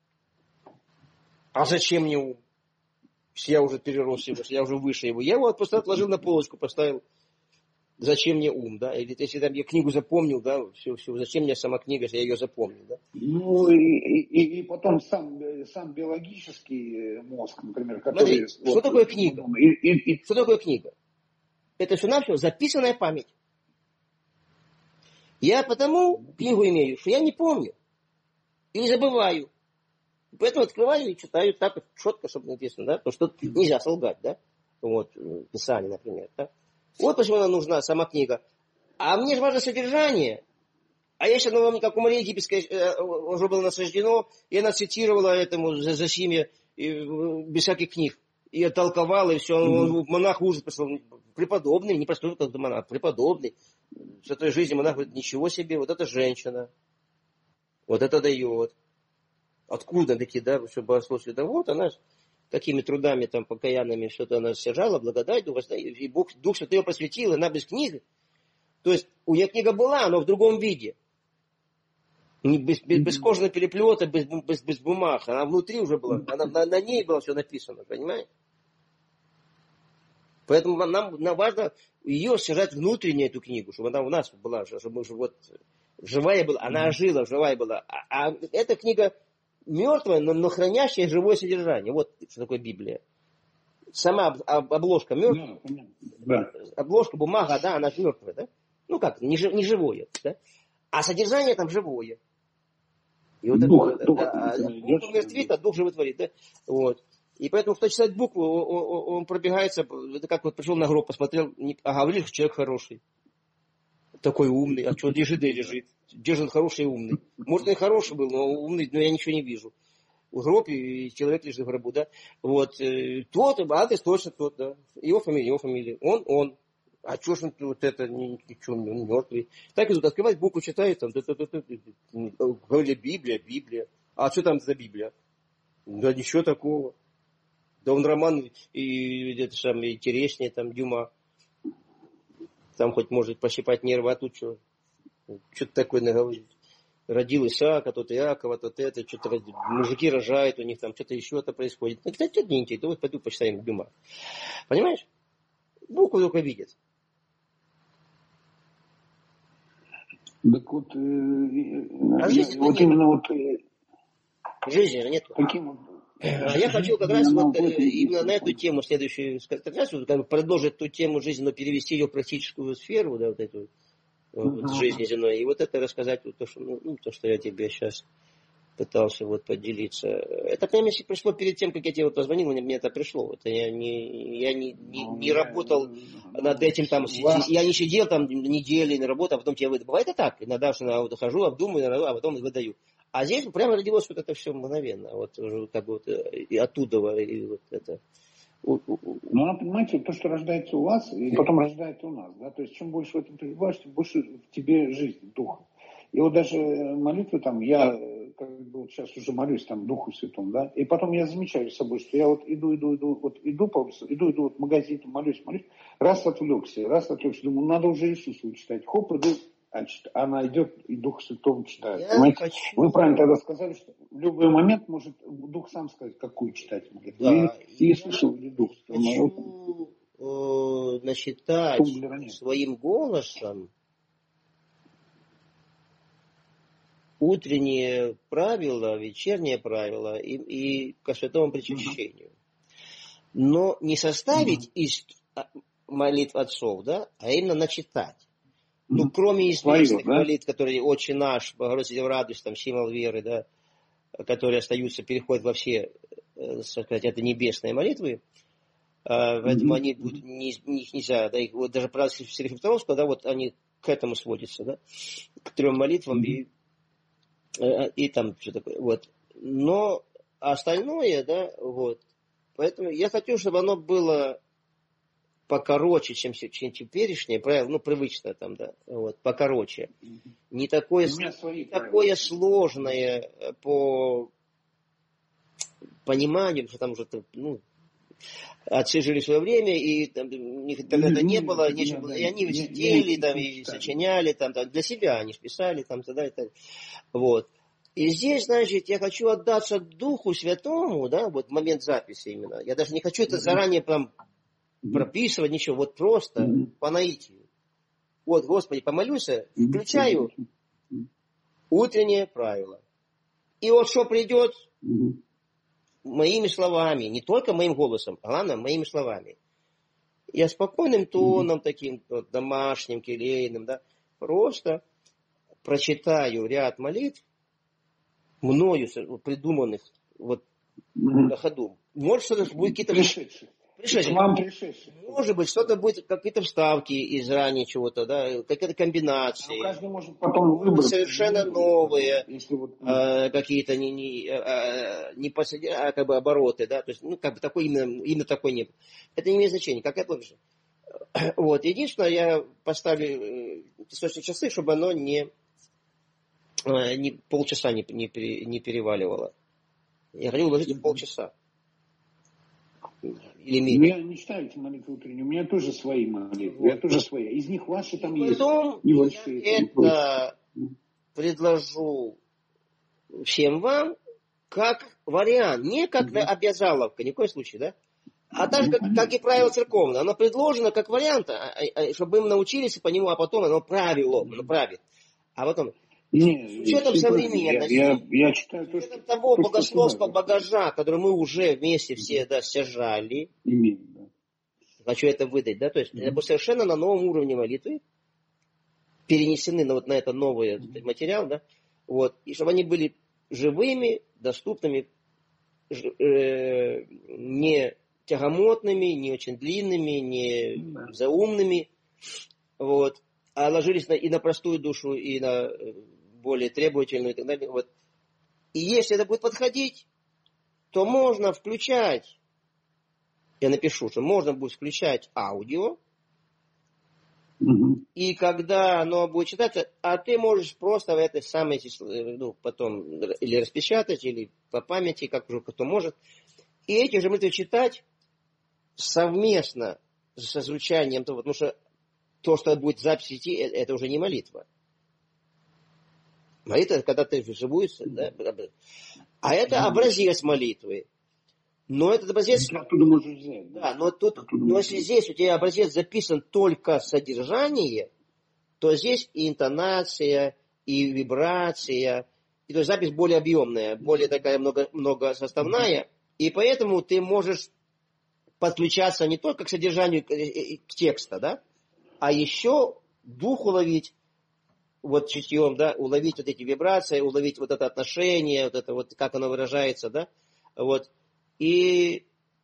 А зачем мне ум? Я уже перерос его, я уже выше его. Я его просто отложил на полочку, поставил. Зачем мне ум, да? Или если там я книгу запомнил, да, все, все, зачем мне сама книга, если я ее запомнил, да? Ну, и, и, и потом сам, сам биологический мозг, например, который... Смотри, вот, что такое книга? И, и, и... Что такое книга? Это все-навсего записанная память. Я потому книгу имею, что я не помню. Или забываю. Поэтому открываю и читаю так вот четко, чтобы написано, да? Потому что нельзя солгать, да? Вот, Писание, например, да? Вот почему она нужна, сама книга. А мне же важно содержание. А если оно вам, как у Марии Египетской, уже было насаждено, и она цитировала этому Зосиме без всяких книг. И толковала, и все. Mm-hmm. Монах в ужас пришел. Преподобный, не простой как монах, преподобный. В той жизни монах говорит, ничего себе, вот эта женщина. Вот это дает. Откуда такие, да, все богословие? Да вот она такими трудами там покаянными что-то она сажала, благодать, Дух, и Бог, Дух Святой ее просветил, она без книги. То есть у нее книга была, но в другом виде. Не без, без, без кожаного переплета, без, без, без бумаг. Она внутри уже была, она, на, на ней было все написано, понимаете? Поэтому нам, нам важно ее сажать внутренне, эту книгу, чтобы она у нас была, чтобы мы уже вот живая была, она ожила, живая была. А, а эта книга мертвая, но, но хранящая живое содержание. Вот что такое Библия. Сама об, об, обложка мертвая. Да. Обложка, бумага, да, она же мертвая, да? Ну как, не, не живое, да? А содержание там живое. И вот дух, это, дух, да, дух, дух умертвит, а дух животворит, да? Вот. И поэтому, кто читает букву, он, он, он пробегается, это как вот пришел на гроб, посмотрел, а говорили, что человек хороший. Такой умный, а что лежит, да и лежит. Где же он хороший и умный? Может, он и хороший был, но умный, но я ничего не вижу. В гробе, и человек лежит в гробу, да? Вот, тот, адрес точно тот, да. Его фамилия, его фамилия. Он, он. А что ж он вот это, ничего, он мертвый. Так и тут открывать букву, читает, там, говорили, Библия, Библия. А что там за Библия? Да ничего такого. Да он роман и где-то сам интереснее, там, Дюма. Там хоть может пощипать нервы, а тут что? Что-то такое наговорит. Родил Исаака, тот Иакова, тот это, что-то мужики рожают, у них там что-то еще-то происходит. Ну, кстати, это не интересно, вот пойду почитаем Дюма. Понимаешь? Букву только видят. Так вот, э, а жизни вот именно вот... Э, жизни же нет. Таким вот... А я хочу как раз вот именно на эту тему следующую, как раз вот, как бы продолжить ту тему жизни, но перевести ее в практическую сферу, да, вот эту вот, uh-huh. жизни земной. И вот это рассказать, вот то, что, ну, то, что я тебе сейчас пытался вот поделиться. Это прямо пришло перед тем, как я тебе вот позвонил, мне, мне это пришло. Это я не, я не, не, не работал ну, над этим там, вас... я не сидел там недели, не работал, а потом тебе выдаю. Бывает и так. Иногда что я вот хожу, обдумываю, а потом выдаю. А здесь прямо родилось вот это все мгновенно. Вот как бы вот, и оттуда, и вот это. Ну, понимаете, то, что рождается у вас, и потом рождается у нас, да, то есть чем больше в этом пребываешь, тем больше в тебе жизнь, духа. И вот даже молитвы там, я как бы вот сейчас уже молюсь там Духу Святому, да, и потом я замечаю с собой, что я вот иду, иду, иду, вот иду по улице, иду, иду вот в магазин, молюсь, молюсь, раз отвлекся, раз отвлекся, думаю, надо уже Иисусу читать, хоп, иду, а она идет и Дух Святого читает. Понимаете? Вы правильно тогда сказали, что в любой момент может Дух сам сказать, какую читать молитву. Да. И Иисусу или Дух Святой. Хочу э, начитать своим голосом утренние правила, вечерние правила и, и ко святому причащению. Но не составить из молитв отцов, да, а именно начитать. Ну, кроме известных да? молитв, которые «Отче наш», «Богородица в радость», там, «Символ веры», да, которые остаются, переходят во все, так сказать, это небесные молитвы, поэтому mm-hmm. они будут, не, их нельзя, да, их, вот даже про Серафим Петровского, да, вот они к этому сводятся, да, к трем молитвам mm-hmm. и, и там что такое, вот. Но остальное, да, вот, поэтому я хочу, чтобы оно было покороче, чем, чем теперешнее, правило, ну, привычное там, да, вот, покороче. Не такое, не такое сложное по, пониманию, что там уже, ну, отцы жили в свое время, и там, у них интернета не было, нечего было, и они сидели, там, и сочиняли, там, там, для себя они писали, там, тогда, и так. Вот. И здесь, значит, я хочу отдаться Духу Святому, да, вот в момент записи именно. Я даже не хочу это заранее прям прописывать, ничего, вот просто по наитию. Вот, Господи, помолюсь, включаю утреннее правило. И вот что придет моими словами, не только моим голосом, а главное, моими словами. Я спокойным тоном, таким вот, домашним, келейным, да, просто прочитаю ряд молитв, мною придуманных вот на ходу. Может, что-то будет какие-то... Пришедших. Пришедших. К вам пришедших. Может быть, что-то будет, какие-то вставки из ранее чего-то, да, какие-то комбинации. Но каждый может потом выбрать. Совершенно новые, если вот, э, какие-то не, не, э, не посреди, а как бы обороты, да, то есть, ну, как бы такой именно, именно такой не... Это не имеет значения, как это же. Вот, единственное, я поставлю песочные часы, чтобы оно не... Не, полчаса не, не, пере, не переваливало. Я хочу уложить в полчаса. Или меньше. Я не читаю эти молитвы утренние. У меня тоже свои молитвы. Вот. Я тоже свои. Из них ваши там Потом есть. Небольшие. Я это предложу всем вам как вариант. Не как mm-hmm. обязаловка, ни в коем случае, да? А так же, как, как и правило церковное. Оно предложено как вариант, чтобы мы научились по нему, а потом оно правило, оно правит. А потом... Нет, с учетом современности, я, я, я читаю то, с учетом того то, богословского багажа, который мы уже вместе все да, стяжали, именно. хочу это выдать, да, то есть mm-hmm. это совершенно на новом уровне молитвы, перенесены на, вот, на этот новый mm-hmm. материал, да, вот, и чтобы они были живыми, доступными, ж, э, не тягомотными, не очень длинными, не mm-hmm. заумными, вот, а ложились на, и на простую душу, и на более требовательную и так далее. Вот. И если это будет подходить, то можно включать, я напишу, что можно будет включать аудио, угу. и когда оно будет читаться, а ты можешь просто в этой самой, ну, потом или распечатать, или по памяти, как уже кто может, и эти же молитвы читать совместно со звучанием, потому что то, что будет в записи идти, это уже не молитва. Молитва, когда ты вживую, да, а это образец молитвы. Но этот образец... Оттуда можешь взять. Да, но, тут, но если здесь у тебя образец записан только содержание, то здесь и интонация, и вибрация, и то есть запись более объемная, более такая много, многосоставная, и поэтому ты можешь подключаться не только к содержанию к текста, да, а еще дух уловить, вот чутьем, да, уловить вот эти вибрации, уловить вот это отношение, вот это вот, как оно выражается, да, вот. И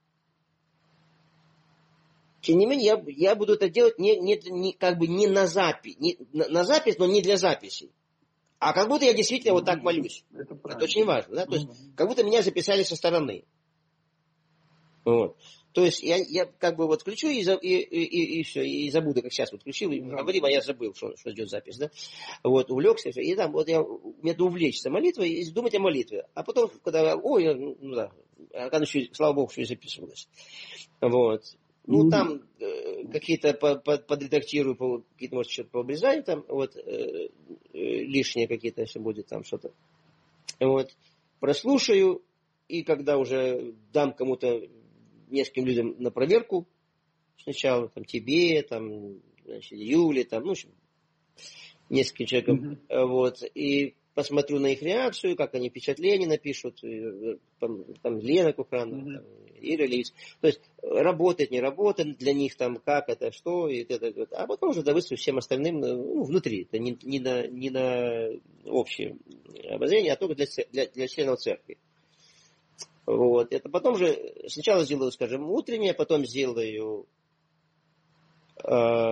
тем не менее, я, я буду это делать не, не, не, как бы не на запись, не, на, на запись, но не для записи. А как будто я действительно вот так молюсь. Это, это очень важно, да, то есть, как будто меня записали со стороны. Вот. То есть я, я как бы вот включу и, и, и, и, и все, и забуду, как сейчас вот включил, и говорим, а я забыл, что, что идет запись, да. Вот, увлекся, и там, вот я, мне надо увлечься молитвой и думать о молитве. А потом, когда, ой, ну да, она еще, слава Богу, еще и записывалась. Вот. Ну, там э, какие-то по, по, подредактирую, по, какие-то, может, что-то пообрезаю там, вот, э, э, лишнее какие-то, если будет там что-то. Вот. Прослушаю, и когда уже дам кому-то, нескольким людям на проверку, сначала там тебе, там, значит, Юле, там, ну, в общем, нескольким человекам, mm-hmm. вот, и посмотрю на их реакцию, как они впечатления напишут, и, там, там Лена Кухрана, mm-hmm. там, Ира Левиц, то есть работает, не работает для них, там, как это, что, и это, вот. А потом уже довыслю всем остальным, ну, внутри, это не, не, на, не на общее обозрение, а только для, для, для членов церкви. Вот. Это потом же, сначала сделаю, скажем, утреннее, потом сделаю э,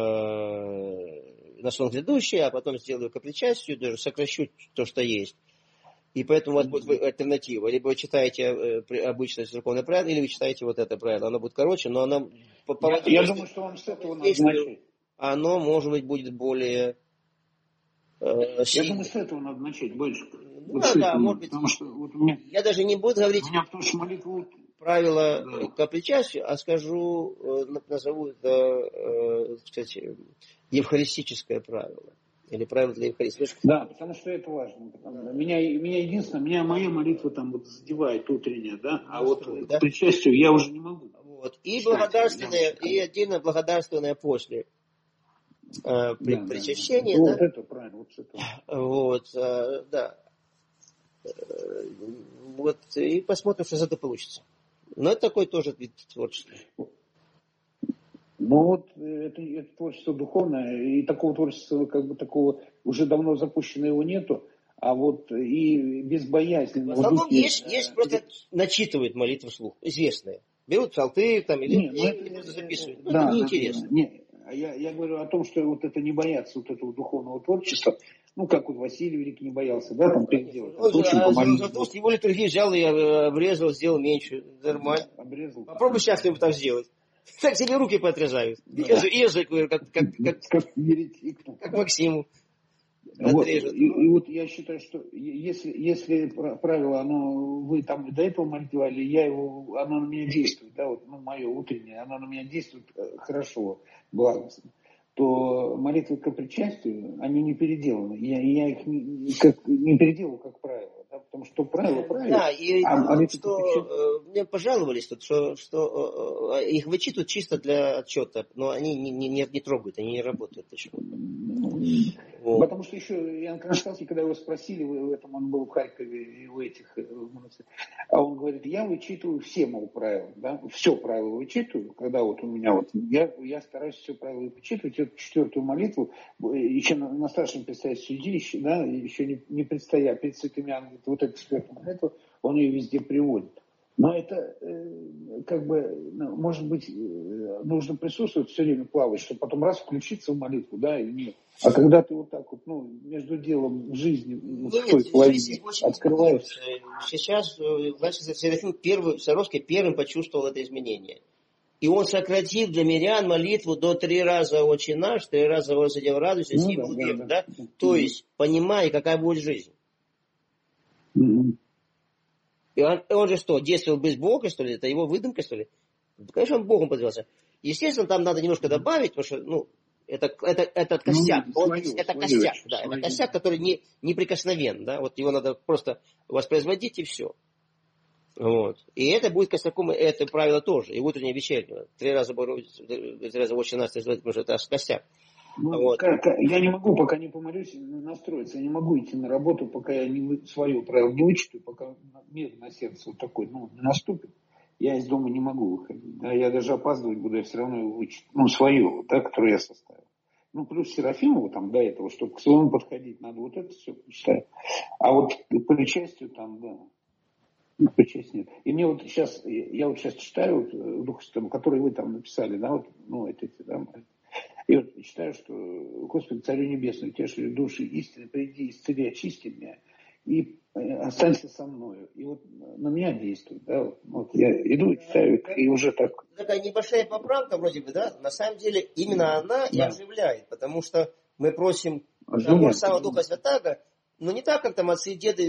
на сон грядущее, а потом сделаю капричастию, даже сокращу то, что есть. И поэтому у вас будет альтернатива. Либо вы читаете э, обычное церковное правило, или вы читаете вот это правило. Оно будет короче, но оно... По, по я я думаю, что вам с этого надо начать. Оно, может быть, будет более... Э, я думаю, с этого надо начать больше. Ну, вот да, может быть. Потому что вот меня, я даже не буду говорить меня, потому что молитву... правила да. К причастию, а скажу, назову это, кстати, евхаристическое правило. Или правило для Евхаристии. Да, потому что это важно. Да. Меня, меня единственное, меня моя молитва там вот задевает утренняя, да, а вот да? К причастию я уже не могу. Вот. И читать, благодарственное, и отдельно благодарственное после э, при, да, причащения. Да. Да. Вот это правильно. Вот, это. Вот э, да. Вот, и посмотрим, что из этого получится. Но это такой тоже вид творчества. Ну вот это, это творчество духовное, и такого творчества, как бы такого, уже давно запущено его нету, а вот и безбоязненно. В основном духе, есть, есть просто э, начитывают молитву вслух, известные. Берут псалтырь там, или не, и, ну, просто записывают. Да, это неинтересно. Да, не, я, я говорю о том, что вот это не боятся вот этого духовного творчества. Ну, как вот Василий Великий не боялся, да, там переделать. Он за то, что его литургию взял и обрезал, сделал меньше. Нормально. Обрезал. Попробуй сейчас ему так сделать. Так себе руки поотрезают. Да. Ежик, как, как, как, как, как Максиму. Вот, и, и вот я считаю, что если, если правило, оно, вы там до этого молитвовали, я его, оно на меня действует, да, вот, ну, мое утреннее, оно на меня действует хорошо, благостно, то молитвы к причастию, они не переделаны. Я, я их не, как, не переделал как правило. Да, потому что правило правильно. Да, и а, что, причастию... мне пожаловались тут, что, что их вычитывают чисто для отчета, но они не, не, не трогают, они не работают почему-то. Вот. Потому что еще Иоанн Кронштадтский, когда его спросили, в этом он был в Харькове и у этих, а он говорит, я вычитываю все, мол, правила, да, все правила вычитываю, когда вот у меня вот, я, я стараюсь все правила вычитывать, эту четвертую молитву, еще на, на старшем предстоятельстве судилища, да, еще не, не предстоя перед святыми ангелами, вот эту четвертую молитву, он ее везде приводит. Но это, э, как бы, ну, может быть, э, нужно присутствовать все время плавать, чтобы потом раз включиться в молитву, да, или нет. А когда ты вот так вот, ну, между делом жизни в той половине открываешь. Сейчас, значит, Серафим первый, Саровский первым почувствовал это изменение. И он сократил для мирян молитву до три раза «Отче наш», три раза «Господи, радуйся», ну, сим да, да, да, да. То есть, понимая, какая будет жизнь. Mm-hmm. И он, он же что, действовал без Бога, что ли? Это его выдумка, что ли? Конечно, он Богом подвязался. Естественно, там надо немножко добавить, потому что, ну, это, это, это костяк. Ну, он, свою, это свою, костяк, свою, да. Свою. Это костяк, который не, неприкосновен, да. Вот его надо просто воспроизводить, и все. Вот. И это будет костяком, это правило тоже. И утреннее, и вечернее. Три раза, три раза «Отче наш», потому что это костяк. Ну, вот. как, я не могу, пока не помолюсь, настроиться. Я не могу идти на работу, пока я не, свое правило не вычитаю, пока мир на сердце вот такой, ну, не наступит. Я из дома не могу выходить. Да, я даже опаздывать буду, я все равно его вычитаю. Ну, свое, да, которое я составил. Ну, плюс Серафимову там до этого, чтобы к своему подходить, надо вот это все почитать. А вот по причастию там, да. Ну, причастия нет. И мне вот сейчас, я вот сейчас читаю, вот, Дух Святой, который вы там написали, да, вот, ну, это эти, да, и вот читаю, что Господи, Царю Небесному, теши души истины, приди, исцели, очисти меня, и останься со мною. И вот на меня действует, да, вот, вот я иду, читаю, и уже так. Такая небольшая поправка вроде бы, да, на самом деле именно она и да. оживляет, потому что мы просим того же самого Духа Святаго, но не так, как там отцы, деды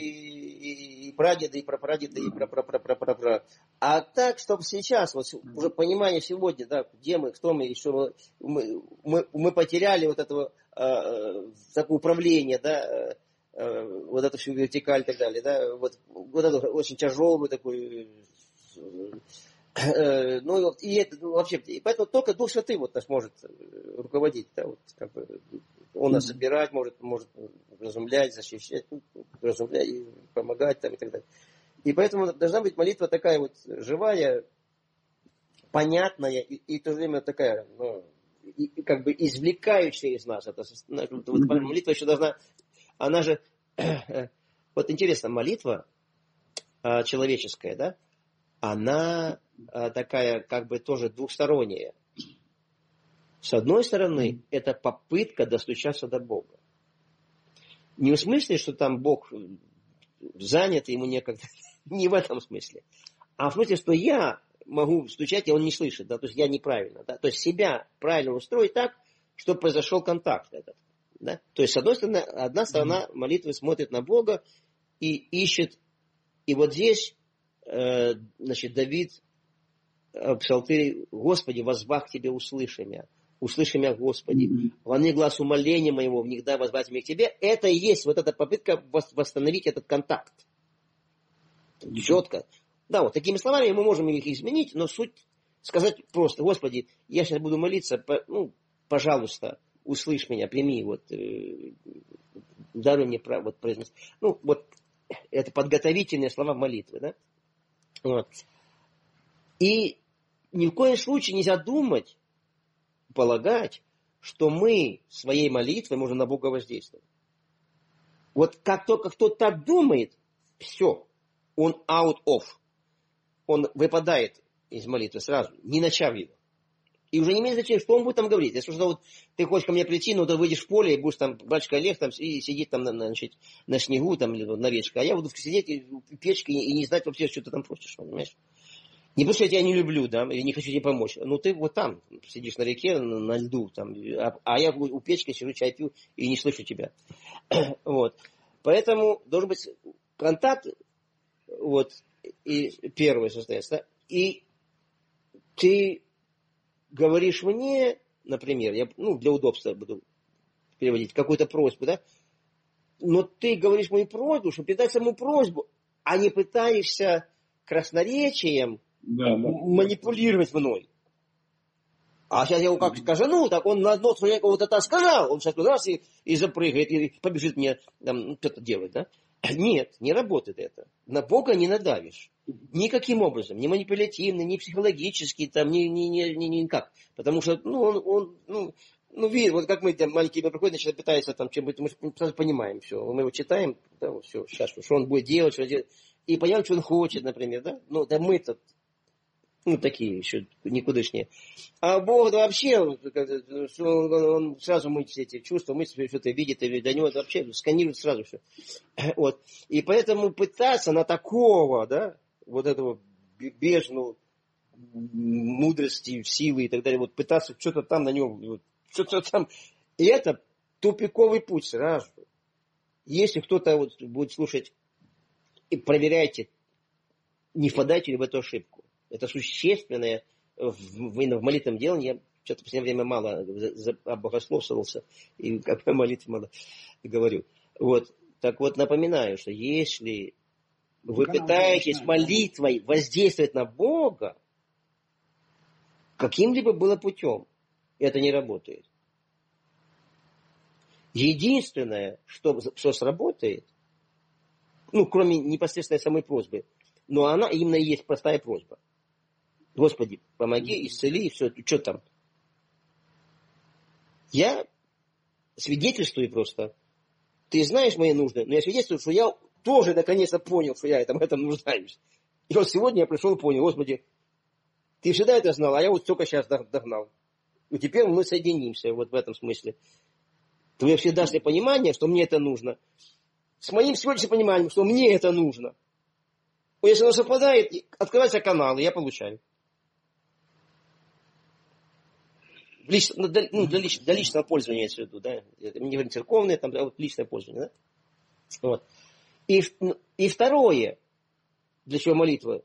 и, и прадеды, и прапрадеды, и пра-пра-пра-пра-пра-пра, а так, чтобы сейчас, вот уже понимание сегодня, да, где мы, кто мы, и что мы, мы, мы потеряли вот этого э, такое управление, да, э, вот эту всю вертикаль и так далее, да, вот, вот это очень тяжелый такой, э, ну и это ну, вообще, и поэтому только Дух Святый вот нас может руководить, да, вот как бы. Он нас собирать может, может разумлять, защищать, разумлять, помогать там и так далее. И поэтому должна быть молитва такая вот живая, понятная и, и в то же время такая, ну, и, и как бы извлекающая из нас. Это, вот, молитва еще должна, она же, вот интересно, молитва а, человеческая, да, она а, такая как бы тоже двухсторонняя. С одной стороны, это попытка достучаться до Бога. Не в смысле, что там Бог занят, ему некогда. Не в этом смысле. А в смысле, что я могу стучать, и он не слышит. Да? То есть я неправильно. Да? То есть себя правильно устроить так, чтобы произошел контакт этот. Да? То есть, с одной стороны, одна сторона молитвы смотрит на Бога и ищет. И вот здесь, э, значит, Давид в Псалтире: Господи, возбах Тебе услыши меня. Услыши меня, Господи. Mm-hmm. Воны глаз умоления моего, в них дай возвать меня к Тебе. Это и есть вот эта попытка восстановить этот контакт. Mm-hmm. Четко. Да, вот такими словами мы можем их изменить, но суть сказать просто: Господи, я сейчас буду молиться, ну, пожалуйста, услышь меня, прими, вот, э, даруй мне право, вот, произносить. Ну, вот, это подготовительные слова молитвы, да? Вот. И ни в коем случае нельзя думать, полагать, что мы своей молитвой можем на Бога воздействовать. Вот как только кто так думает, все, он out of, он выпадает из молитвы сразу, не начав его. И уже не имеет значения, что он будет там говорить. Если что, вот ты хочешь ко мне прийти, ну, ты выйдешь в поле и будешь там, батюшка Олег там и сидит там на, значит, на снегу там, или на речке, а я буду сидеть в печке и не знать вообще, что ты там просишь, понимаешь? Не потому что я тебя не люблю, да, или не хочу тебе помочь. Ну, ты вот там сидишь на реке, на, на льду, там, а, а я у печки сижу, чай пью и не слышу тебя. Вот. Поэтому должен быть контакт, вот, и первое состояние, да, и ты говоришь мне, например, я, ну, для удобства буду переводить, какую-то просьбу, да, но ты говоришь мою просьбу, чтобы передать саму просьбу, а не пытаешься красноречием да, да. манипулировать мной. А сейчас я его как скажу, ну, так он на одно человека вот это сказал, он сейчас раз и, и запрыгает, и побежит мне там что-то делать, да. Нет, не работает это. На Бога не надавишь. Никаким образом. Ни манипулятивный, ни психологический, там, ни, ни, ни, ни, ни никак. Потому что, ну, он, он ну, ну, видит, вот как мы, там, маленькие приходят, начинают пытаются там чем-то, мы сразу понимаем все. Мы его читаем, да, вот, все, сейчас, что он будет делать, что делать. И понимаем, что он хочет, например, да. Ну, да мы-то, ну, такие еще никудышние. А Бог да, вообще, он, он сразу мы все эти чувства, мысли, что-то видит, и до него это вообще сканирует сразу все. Вот. И поэтому пытаться на такого, да, вот этого бездну мудрости, силы и так далее, вот пытаться что-то там на нем, вот, что-то там, и это тупиковый путь сразу. Если кто-то вот будет слушать, и проверяйте, не впадайте ли в эту ошибку. Это существенное в, в, в молитвенном делании. Я что-то в последнее время мало обогословствовался и как о молитве мало говорю. Вот. Так вот, напоминаю, что если вы Канал пытаетесь молитвой воздействовать на Бога, каким-либо было путем, это не работает. Единственное, что, что сработает, ну, кроме непосредственной самой просьбы, но она именно и есть простая просьба. Господи, помоги, исцели, и все, что там. Я свидетельствую просто. Ты знаешь мои нужды, но я свидетельствую, что я тоже наконец-то понял, что я этом, этом нуждаюсь. И вот сегодня я пришел и понял: Господи, ты всегда это знал, а я вот только сейчас догнал. И теперь мы соединимся вот в этом смысле. Ты мне всегда дашь понимание, что мне это нужно, с моим сегодняшним пониманием, что мне это нужно. Если оно совпадает, открываются каналы, я получаю. Лично, ну, для, ну, для, лич, для личного пользования, я имею в виду, да, не говорим церковные, там, а вот личное пользование, да. Вот. И, и второе, для чего молитва,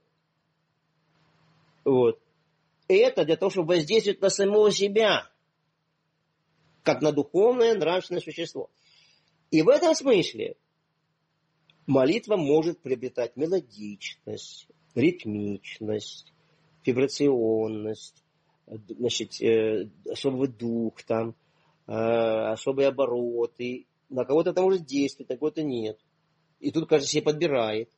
вот, это для того, чтобы воздействовать на самого себя, как на духовное, нравственное существо. И в этом смысле молитва может приобретать мелодичность, ритмичность, вибрационность, значит, э, особый дух, там, э, особые обороты. На кого-то это может действовать, на кого-то нет. И тут каждый себе подбирает.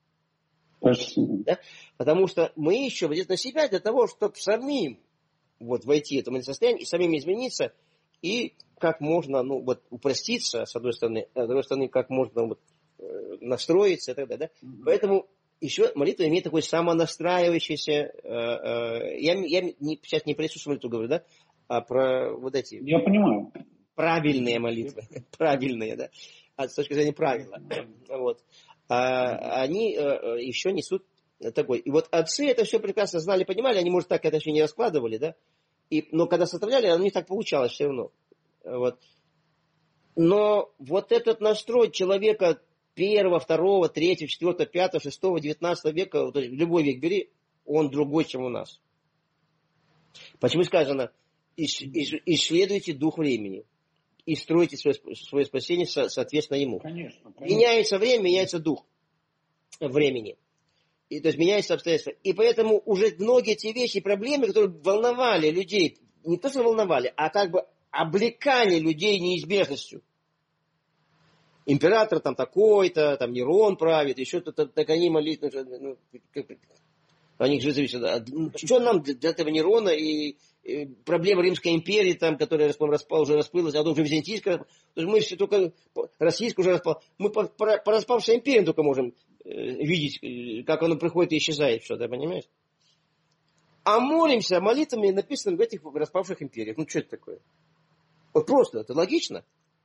Да? Потому что мы еще воздействуем на себя для того, чтобы самим вот, войти в это состояние и самим измениться, и как можно, ну, вот, упроститься, с одной стороны, а с другой стороны, как можно вот, настроиться и так далее. Да? Mm-hmm. Поэтому еще молитва имеет такой самонастраивающийся, э, э, я, я не, сейчас не про Иисусову молитву говорю, да, а про вот эти... Я понимаю. Правильные молитвы, правильные, да, а с точки зрения правила. Вот. А, они э, еще несут такой. И вот отцы это все прекрасно знали, понимали, они, может, так это еще не раскладывали, да, и, но когда составляли, оно не так получалось все равно. Вот. Но вот этот настрой человека первого, второго, третьего, четвертого, пятого, шестого, девятнадцатого века, то есть любой век бери, он другой, чем у нас. Почему сказано, исследуйте дух времени и стройте свое, свое спасение соответственно ему. Конечно, конечно. Меняется время, меняется дух времени. И, то есть меняются обстоятельства. И поэтому уже многие те вещи, проблемы, которые волновали людей, не то что волновали, а как бы облекали людей неизбежностью. Император там такой-то, там Нерон правит, еще кто-то, так они молитвы, ну, от них же зависит. Что нам для этого Нерона и, и проблемы Римской империи, там, которая распал, уже распылась, а уже Византийская, то есть мы все только, российская уже распала, мы по, по, по распавшей империи только можем э, видеть, как оно приходит и исчезает, что ты понимаешь? А молимся молитвами, написанными в этих распавших империях. Ну, что это такое? Вот просто, это логично.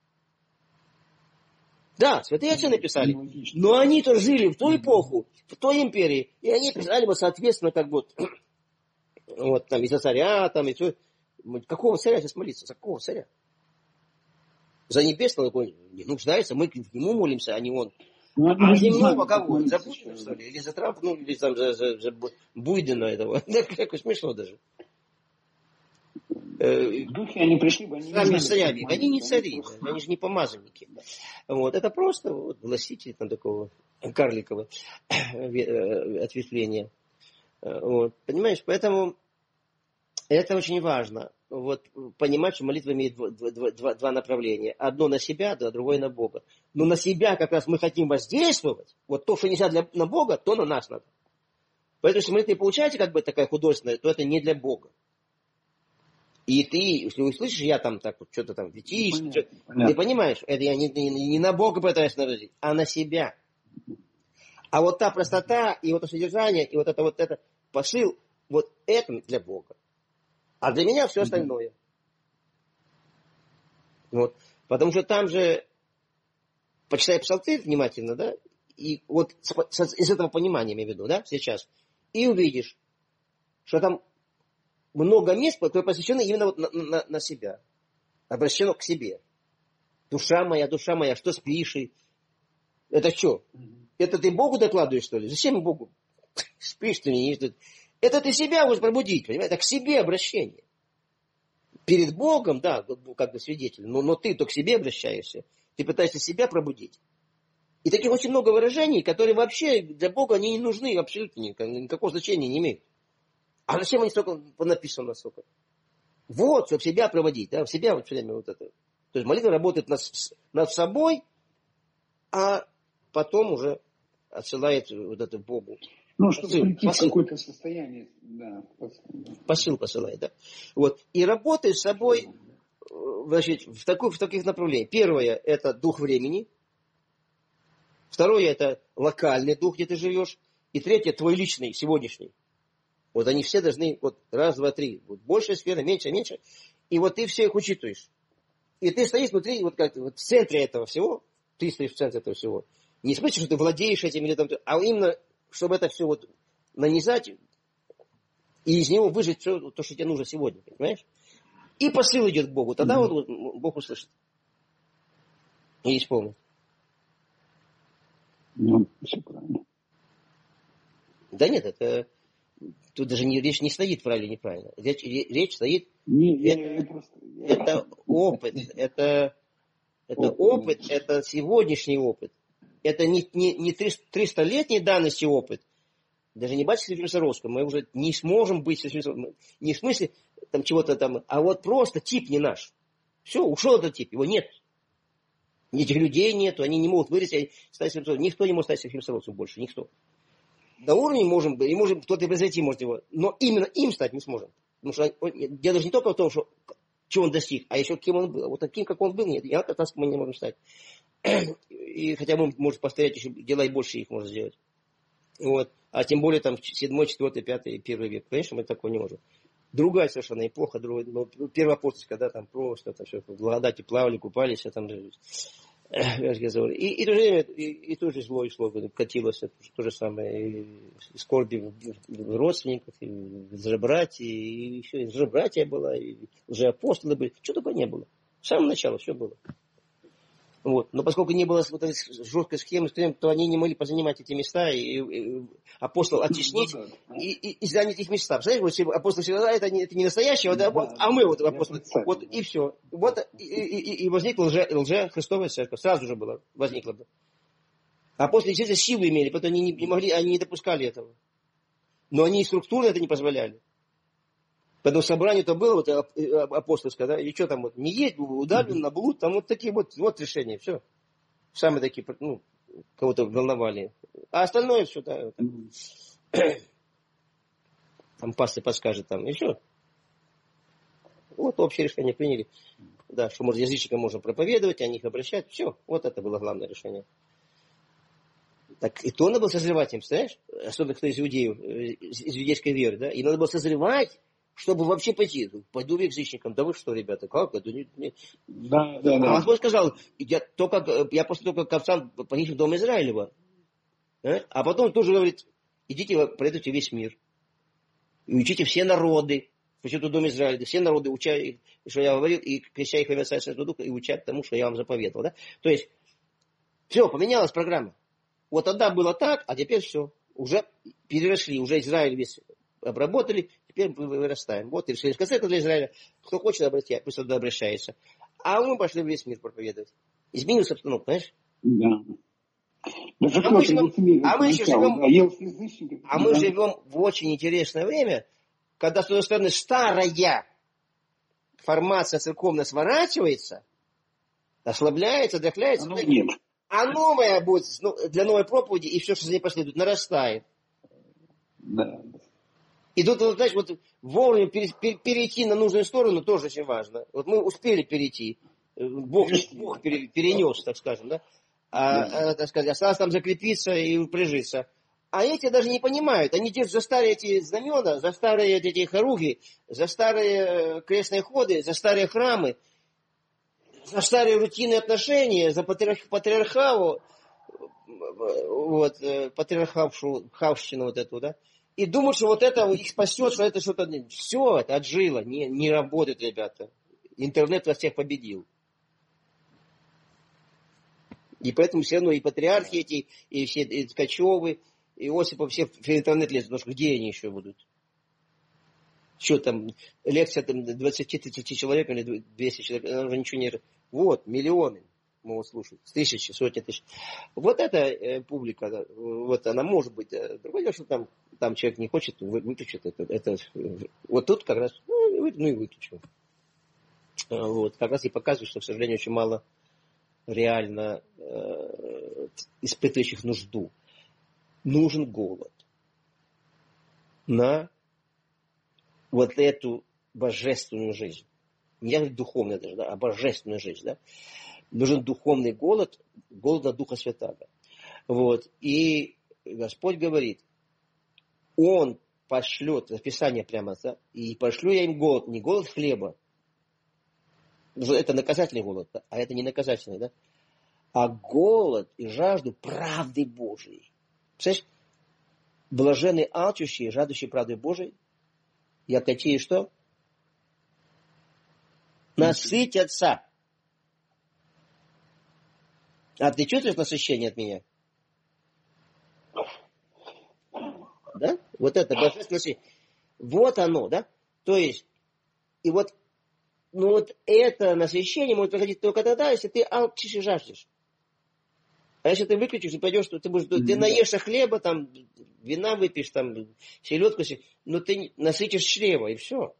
Да, святые отцы написали. Но они-то жили в ту эпоху, в той империи, и они писали бы, соответственно, как бы, вот, там, из-за царя, там, и все. Какого царя сейчас молиться? За какого царя? За небесного, не нуждается, мы к нему молимся, а не он. Ну, а земного кого? За Путина, что ли? Или за Трампа, ну, или там за, за, за Буйдена этого. Да, как смешно даже. В духе они пришли бы, они не знали, царями. Они не цари, они, они же не помазанники. Вот, это просто вот, властитель там, такого карликового ответвления. Вот, понимаешь, поэтому это очень важно. Вот, понимать, что молитва имеет два, два, два, два направления. Одно на себя, да, другое на Бога. Но на себя как раз мы хотим воздействовать. Вот то, что нельзя для, на Бога, то на нас надо. Поэтому, если молитва получаете как бы такая художественная, то это не для Бога. И ты, если услышишь, я там так вот что-то там летишь, ну, что, ты понимаешь, это я не, не, не на Бога пытаюсь наразить, а на себя. А вот та простота, и вот это содержание, и вот это вот это посыл, вот это для Бога. А для меня все остальное. Вот. Потому что там же, почитай псалтырь внимательно, да, и вот из этого понимания, имею в виду, да, сейчас, и увидишь, что там много мест, которые посвящены именно вот на, на, на себя. Обращено к себе. Душа моя, душа моя, что спишь? И... Это что? Это ты Богу докладываешь, что ли? Зачем Богу? Спишь ты не... Это ты себя можешь пробудить, понимаешь? Это к себе обращение. Перед Богом, да, как бы свидетель, но, но ты то к себе обращаешься. Ты пытаешься себя пробудить. И таких очень много выражений, которые вообще для Бога они не нужны, абсолютно никакого значения не имеют. А зачем они столько написано столько? Вот, чтобы себя проводить, да, в себя вот все время вот это. То есть молитва работает над, над собой, а потом уже отсылает вот это Богу. Ну, чтобы посыл, прийти посыл. В какое-то состояние, да. Посыл посылает, да. Вот. И работает с собой, значит, в, такой, в таких направлениях. Первое, это дух времени. Второе, это локальный дух, где ты живешь. И третье, твой личный, сегодняшний. Вот они все должны, вот раз, два, три. Вот большая сфера, меньше, меньше. И вот ты все их учитываешь. И ты стоишь внутри, вот как вот в центре этого всего. Ты стоишь в центре этого всего. Не в смысле, что ты владеешь этим, или там, а именно, чтобы это все вот нанизать и из него выжать все то, что тебе нужно сегодня. Понимаешь? И посыл идет к Богу. Тогда mm-hmm. вот Бог услышит. И исполнит. Ну, все правильно. Да нет, это... Тут даже не, речь не стоит правильно или неправильно. Речь, речь стоит... Не, это, я, я просто, я... это опыт. Это, это опыт, опыт, это сегодняшний опыт. Это не, не, не тристолетней давности опыт. Даже не батюшка Философского. Мы уже не сможем быть... Не в смысле там, чего-то там... А вот просто тип не наш. Все, ушел этот тип. Его нет. Этих людей нету. Они не могут вырасти. Стать никто не может стать Философским больше. Никто. До уровня можем быть, и можем кто-то произойти может его, но именно им стать не сможем. Потому что он, дело даже не только в том, что, чего он достиг, а еще кем он был. Вот таким, как он был, нет, я как раз мы не можем стать. И хотя бы может повторять еще дела и больше их можно сделать. Вот. А тем более там седьмой, четвертый, пятый, первый век. Конечно, мы такого не можем. Другая совершенно эпоха, другая, ну, первоапостольская, да, там просто, там все, в благодати плавали, купались, а там... И, и, и, и, и тоже зло и шло, катилось это, то же самое, и скорби в родственниках, и лжебратья, и еще и лжебратья была, и лжеапостолы были, что только не было. С самого начала все было. Вот. Но поскольку не было вот этой жесткой схемы, то они не могли позанимать эти места, и, и апостол оттеснить и, и, и занять их места. Представляете, вот апостол всегда, это не, это не настоящий, вот, да, вот, а мы вот апостол, вот и все. Вот и, и, и возникла лже, лже Христовая церковь, сразу же была, возникла. Апостолы действительно силу имели, поэтому они не, не могли, они не допускали этого. Но они и структурно это не позволяли. Поэтому собрание-то было вот апостольское, да, и что там вот, не едь, удавлен на блуд, там вот такие вот, вот решения, все. Самые такие, ну, кого-то волновали. А остальное все, да, там пастор подскажет, там, и все. Вот общее решение приняли. Да, что, может, язычникам можно проповедовать, о них обращать, все. Вот это было главное решение. Так и то надо было созревать им, представляешь? Особенно кто из иудеев, из иудейской веры, да, и надо было созревать, чтобы вообще пойти. Пойду к язычникам. Да вы что, ребята, как? Это не, не... Да, да, а да. Господь сказал, я, только, я после того, как Ковцам погиб в Дом Израилева, а, а потом тоже говорит, идите, пройдите весь мир. И учите все народы, почему-то Дом Израиля, все народы, уча их, что я говорил, и креща их во имя Отца и Святого Духа, и учат тому, что я вам заповедовал. Да? То есть, все, поменялась программа. Вот тогда было так, а теперь все. Уже переросли, уже Израиль весь обработали, теперь мы вырастаем. Вот и решили. В конце для Израиля, кто хочет обратиться, пусть туда обращается. А мы пошли в весь мир проповедовать. Изменилась обстановка, знаешь? Да. Да а, мы живем, а мы еще живем, да, а мы живем в очень интересное время, когда, с одной стороны, старая формация церковная сворачивается, ослабляется, дряхляется, а, нет. а новая будет, ну, для новой проповеди, и все, что за ней последует, нарастает. Да. И тут, вот, знаешь, вот вовремя перейти на нужную сторону тоже очень важно. Вот мы успели перейти. Бог, Бог перенес, так скажем, да? А, да. А, так сказать, осталось там закрепиться и прижиться. А эти даже не понимают. Они держат за старые эти знамена, за старые эти хоруги, за старые крестные ходы, за старые храмы, за старые рутинные отношения, за патриарх, патриархаву, вот, патриархавщину вот эту, да? И думают, что вот это их спасет, что это что-то... Все, это отжило. Не, не работает, ребята. Интернет вас всех победил. И поэтому все равно и патриархи эти, и все и Ткачевы, и Осипов, все в интернет лезут. Потому что где они еще будут? Что там, лекция там двадцать-тридцать человек или двести человек, она уже ничего не... Вот, миллионы могут слушать, тысячи, сотни тысяч. Вот эта э, публика, да, вот она может быть. Другое дело, что там, там человек не хочет, выключит это. это вот тут как раз, ну, ну и выключил. Вот, как раз и показывает, что, к сожалению, очень мало реально э, испытывающих нужду. Нужен голод на вот эту божественную жизнь. Не говорю духовную даже, да, а божественную жизнь, да. Нужен духовный голод, голод на Духа Святаго. Вот. И Господь говорит, Он пошлет, Писание прямо, да, и пошлю я им голод, не голод хлеба, это наказательный голод, да, а это не наказательный, да, а голод и жажду правды Божией. Представляешь? Блаженные алчущие, жаждущие правды Божией, я такие что? Насытятся. А ты чувствуешь насыщение от меня? Да? Вот это божественное насыщение. Вот оно, да? То есть, и вот, ну вот это насыщение может приходить только тогда, если ты алчишь и жаждешь. А если ты выключишь и пойдешь, то ты будешь, mm-hmm. ты наешься хлеба, там, вина выпьешь, там, селедку, но ты насытишь чрево, и все.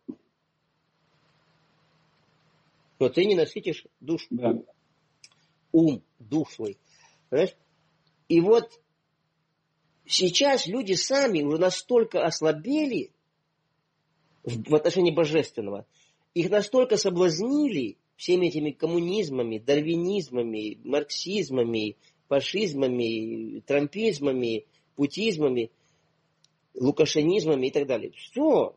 Но ты не насытишь душу. Yeah. Ум, дух свой. Понимаешь? И вот сейчас люди сами уже настолько ослабели в, в отношении божественного, их настолько соблазнили всеми этими коммунизмами, дарвинизмами, марксизмами, фашизмами, трампизмами, путизмами, лукашенизмами и так далее. Все.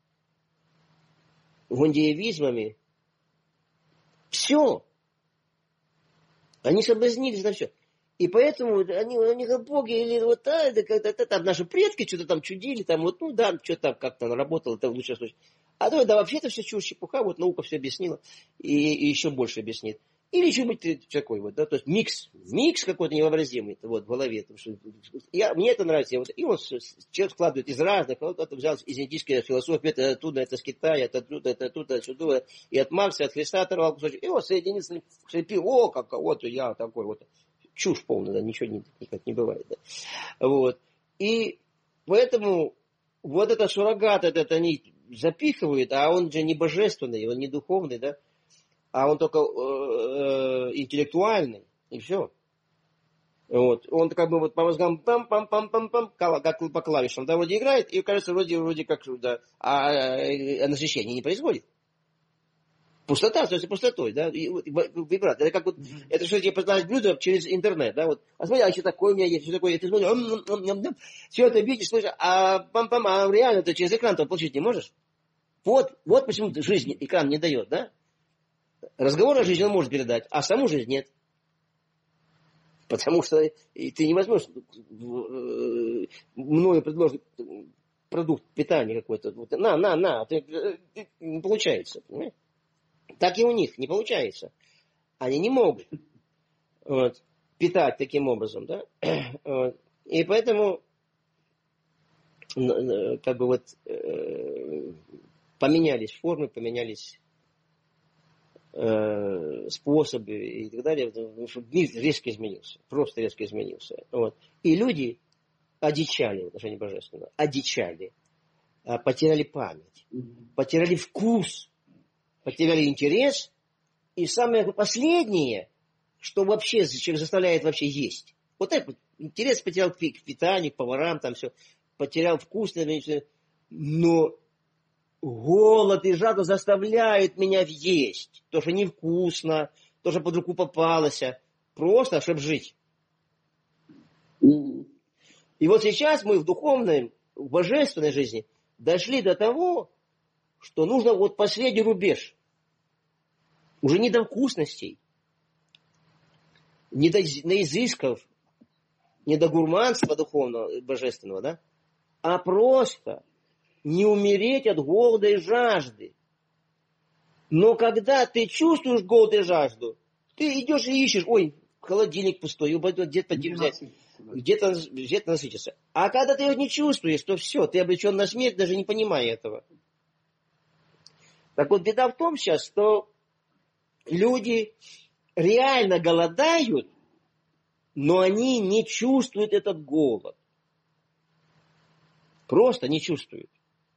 Гондиевизмами. Все. Они соблазнились на все. И поэтому они, они как боги, или вот а, это, это, это, там наши предки что-то там чудили, там вот, ну да, что-то там как-то наработало, это в лучшем случае. А то, да, вообще это все чушь, чепуха, вот наука все объяснила, и, и еще больше объяснит. Или что-нибудь такой вот, да, то есть микс, микс какой-то невообразимый вот, в голове. Потому что я, мне это нравится. Я вот, и вот человек складывает из разных, вот это взял из индийской философии, это оттуда, это с Китая, это оттуда, это оттуда, отсюда, и от Маркса, от Христа оторвал кусочек, и вот соединился, слепил, о, как вот я такой вот. Чушь полная, да, ничего не, никак не бывает. Да. Вот. И поэтому вот этот суррогат, этот они запихивают, а он же не божественный, он не духовный, да. А он только э, э, интеллектуальный, и все. Вот. Он как бы вот по мозгам пам-пам-пам-пам-пам, как по клавишам, да, вроде играет, и кажется, вроде, вроде как, да, а, а насыщение не происходит. Пустота остается пустотой, да, и, вибрат. Это как вот, это что тебе предложить блюдо через интернет, да, вот. А смотри, а что такое у меня есть, что такое, и ты смотришь, все это видишь, слышишь, а пам-пам, а реально ты через экран-то получить не можешь. Вот, вот почему жизнь экран не дает, да. Разговор о жизни он может передать, а саму жизнь нет. Потому что ты не возьмешь мною предложен продукт питания какой-то. На, на, на. Ты, не получается. Понимаешь? Так и у них не получается. Они не могут вот, питать таким образом. Да? Вот. И поэтому как бы вот поменялись формы, поменялись способы и так далее, потому что мир резко изменился, просто резко изменился. Вот. И люди одичали в отношении божественного, одичали, потеряли память, потеряли вкус, потеряли интерес, и самое последнее, что вообще человек заставляет вообще есть. Вот это интерес потерял к питанию, к поварам, там все, потерял вкус, но голод и жажда заставляют меня есть. То, что невкусно, то, что под руку попалось. Просто, чтобы жить. Mm-hmm. И вот сейчас мы в духовной, в божественной жизни дошли до того, что нужно вот последний рубеж. Уже не до вкусностей, не до, до изысков, не до гурманства духовного, божественного, да? А просто не умереть от голода и жажды. Но когда ты чувствуешь голод и жажду, ты идешь и ищешь, ой, холодильник пустой, где-то взять, где-то, где-то насытиться. А когда ты его не чувствуешь, то все, ты обречен на смерть, даже не понимая этого. Так вот, беда в том сейчас, что люди реально голодают, но они не чувствуют этот голод. Просто не чувствуют.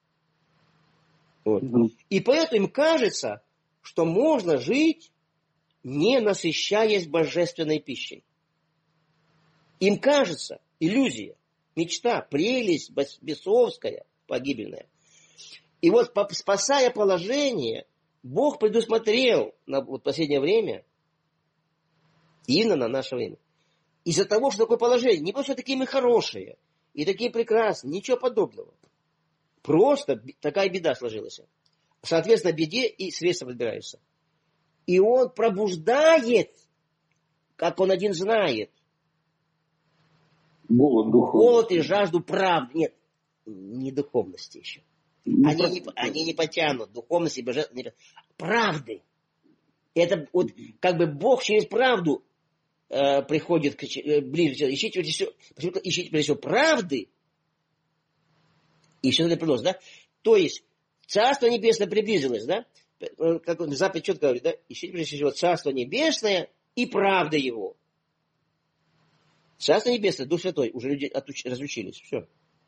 Вот. Mm-hmm. И поэтому им кажется, что можно жить, не насыщаясь божественной пищей. Им кажется, иллюзия, мечта, прелесть бесовская, погибельная. И вот, спасая положение, Бог предусмотрел на вот последнее время, именно на наше время, из-за того, что такое положение, не потому что такие мы хорошие и такие прекрасные, ничего подобного. Просто такая беда сложилась. Соответственно, беде и средства подбираются. И он пробуждает, как он один знает, голод, голод и жажду правды. Нет, не духовности еще. Не они, не, они не потянут духовности и божественности. Правды. Это вот как бы Бог через правду э, приходит к, э, ближе. Ищите, ищите, ищите прежде всего правды. И все это приносит, да? То есть, Царство Небесное приблизилось, да? Как он Запад четко говорит, да? Ищите прежде всего Царство Небесное и правда Его. Царство Небесное, Дух Святой, уже люди отуч... разучились, все.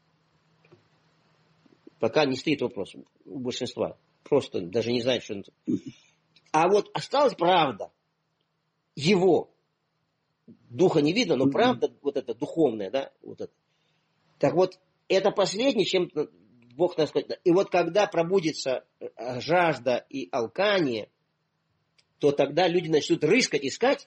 Пока не стоит вопрос у большинства. Просто даже не знают, что это. А вот осталась правда Его. Духа не видно, но правда вот эта духовная, да? Вот это. Так вот, это последнее, чем Бог нас сказать. И вот когда пробудится жажда и алкание, то тогда люди начнут рыскать, искать.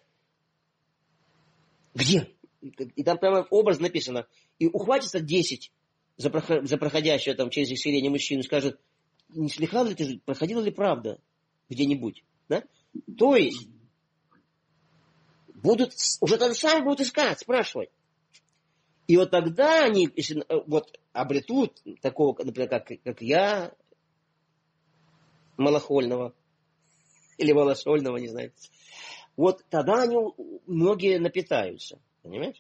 Где? И там прямо образ написано. И ухватится десять за, проход, за проходящего там через исцеление мужчину и скажет, не слыхал ли ты, проходила ли правда где-нибудь? Да? То есть, будут, уже там сами будут искать, спрашивать. И вот тогда они, если вот обретут такого, например, как, как я, малохольного, или малосольного, не знаю, Вот тогда они многие напитаются. Понимаешь?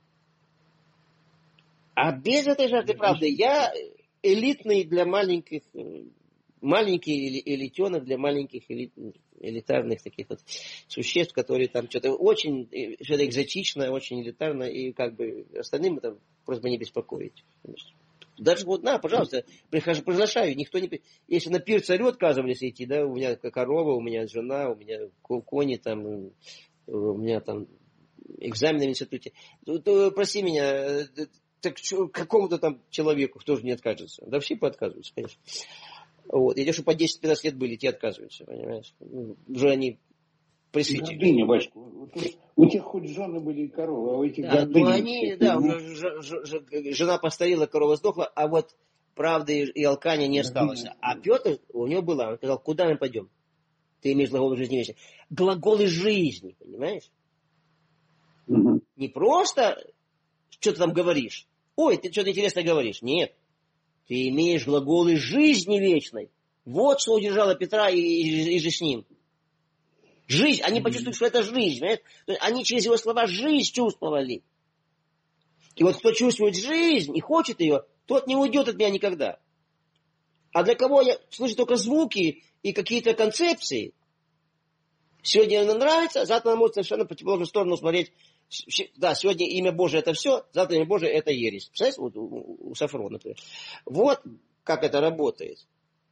А без этой жажды правды я элитный для маленьких, маленький элитенок для маленьких элит, элитарных таких вот существ, которые там что-то очень, что-то экзотичное, очень элитарное, и как бы остальным это просто не беспокоить. Даже вот, на, пожалуйста, прихожу, приглашаю, никто не... Если на пир царю отказывались идти, да, у меня корова, у меня жена, у меня кони там, у меня там экзамены в институте, то, то проси меня, так какому-то там человеку кто же не откажется? Да все поотказываются, конечно. Вот. И те, что по десять-пятнадцать лет были, те отказываются, понимаешь? Уже они присытились. Гордыня, батюшка. У тех хоть жены были и коровы, а у этих да, гордыни. Ну они, да, уже ж, ж, ж, жена постарела, корова сдохла, а вот правды и алкания не осталось. А Петр, у него была, он сказал, куда мы пойдем? Ты имеешь глаголы жизни вечной. Глаголы жизни, понимаешь? Угу. Не просто что ты там говоришь. Ой, ты что-то интересное говоришь. Нет. Ты имеешь глаголы жизни вечной. Вот что удержало Петра и, и, и же с ним. Жизнь. Они почувствовали, что это жизнь. Понимаешь? Они через его слова жизнь чувствовали. И вот кто чувствует жизнь и хочет ее, тот не уйдет от меня никогда. А для кого я слышу только звуки и какие-то концепции, сегодня мне нравится, завтра он может совершенно по противоположную сторону смотреть. Да, сегодня имя Божие это все, завтра имя Божие это ересь. Представляете, вот у, у Сафрона, например. Вот как это работает.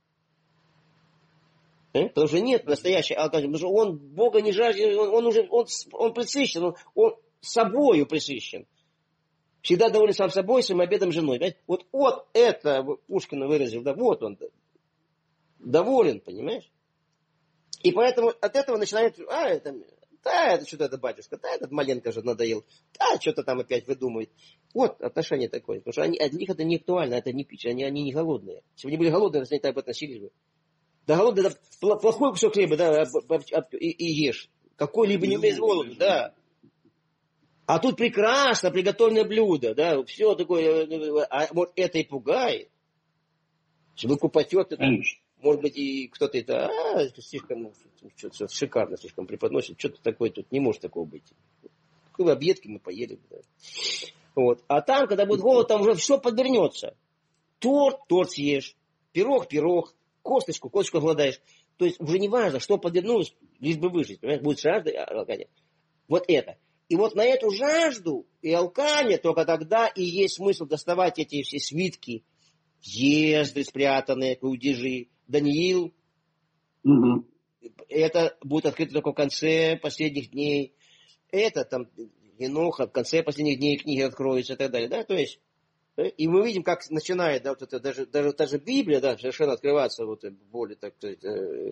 Э? Потому что нет настоящей алкоголизма. Потому что он Бога не жаждет, он, он уже он, он пресыщен, он, он собою пресыщен. Всегда доволен сам собой, своим обедом женой. Понимаете? Вот, вот это Пушкин выразил, да, вот он доволен, понимаешь? И поэтому от этого начинает, а, это, да, это что-то это батюшка, да, этот Маленко же надоел, да, что-то там опять выдумывает. Вот отношение такое. Потому что они, для них это не актуально, это не пища, они, они не голодные. Если бы они были голодные, они так бы относились бы. Да голодный, это плохой кусок хлеба, да, и, и ешь. Какой-либо не умеет голоду, да. А тут прекрасно приготовленное блюдо, да, все такое, а вот это и пугает. Выкупатет, может быть, и кто-то это, а, слишком, что-то шикарно слишком преподносит, что-то такое тут, не может такого быть. Какой объедки мы поели. Да. Вот. А там, когда будет голод, там уже все подвернется. Торт, торт съешь, пирог, пирог, косточку, косточку голодаешь. То есть уже не важно, что подвернулось, лишь бы выжить. Понимаешь? Будет жажда и алкания. Вот это. И вот на эту жажду и алкание только тогда и есть смысл доставать эти все свитки, езды спрятанные, кудежи, Даниил. Угу. Это будет открыто только в конце последних дней. Это там Еноха в конце последних дней книги откроется и так далее. Да? То есть, и мы видим, как начинает да, вот это, даже, даже та же Библия да, совершенно открываться вот, более, так сказать,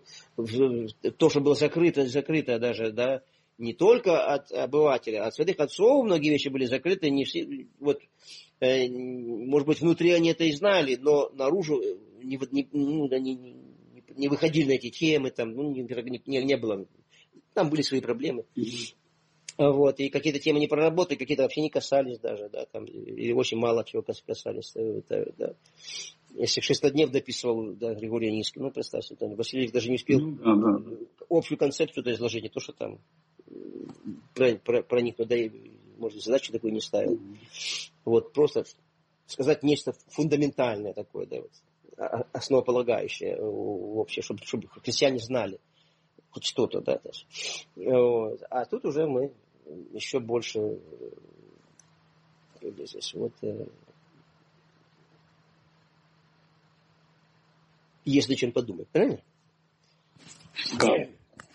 то, что было закрыто, закрыто даже, да, не только от обывателя, от святых отцов многие вещи были закрыты, не все, вот, э, может быть, внутри они это и знали, но наружу не, не, ну, не, не, не выходили на эти темы, там, ну, не, не, не было, там были свои проблемы. Mm-hmm. Вот, и какие-то темы не проработали, какие-то вообще не касались даже, да, там, или очень мало чего касались. Это, да. Если Шестоднев дописывал, да, Григорий Низкий, ну, представьте, там, Василий даже не успел mm-hmm. общую концепцию изложить, не то, что там про, про, про них, да, и, может, задачу такую не ставил. Mm-hmm. Вот, просто сказать нечто фундаментальное такое, да, вот, основополагающее вообще, чтобы, чтобы христиане знали хоть что-то, да, даже. Вот. А тут уже мы еще больше здесь вот есть над чем подумать, правильно?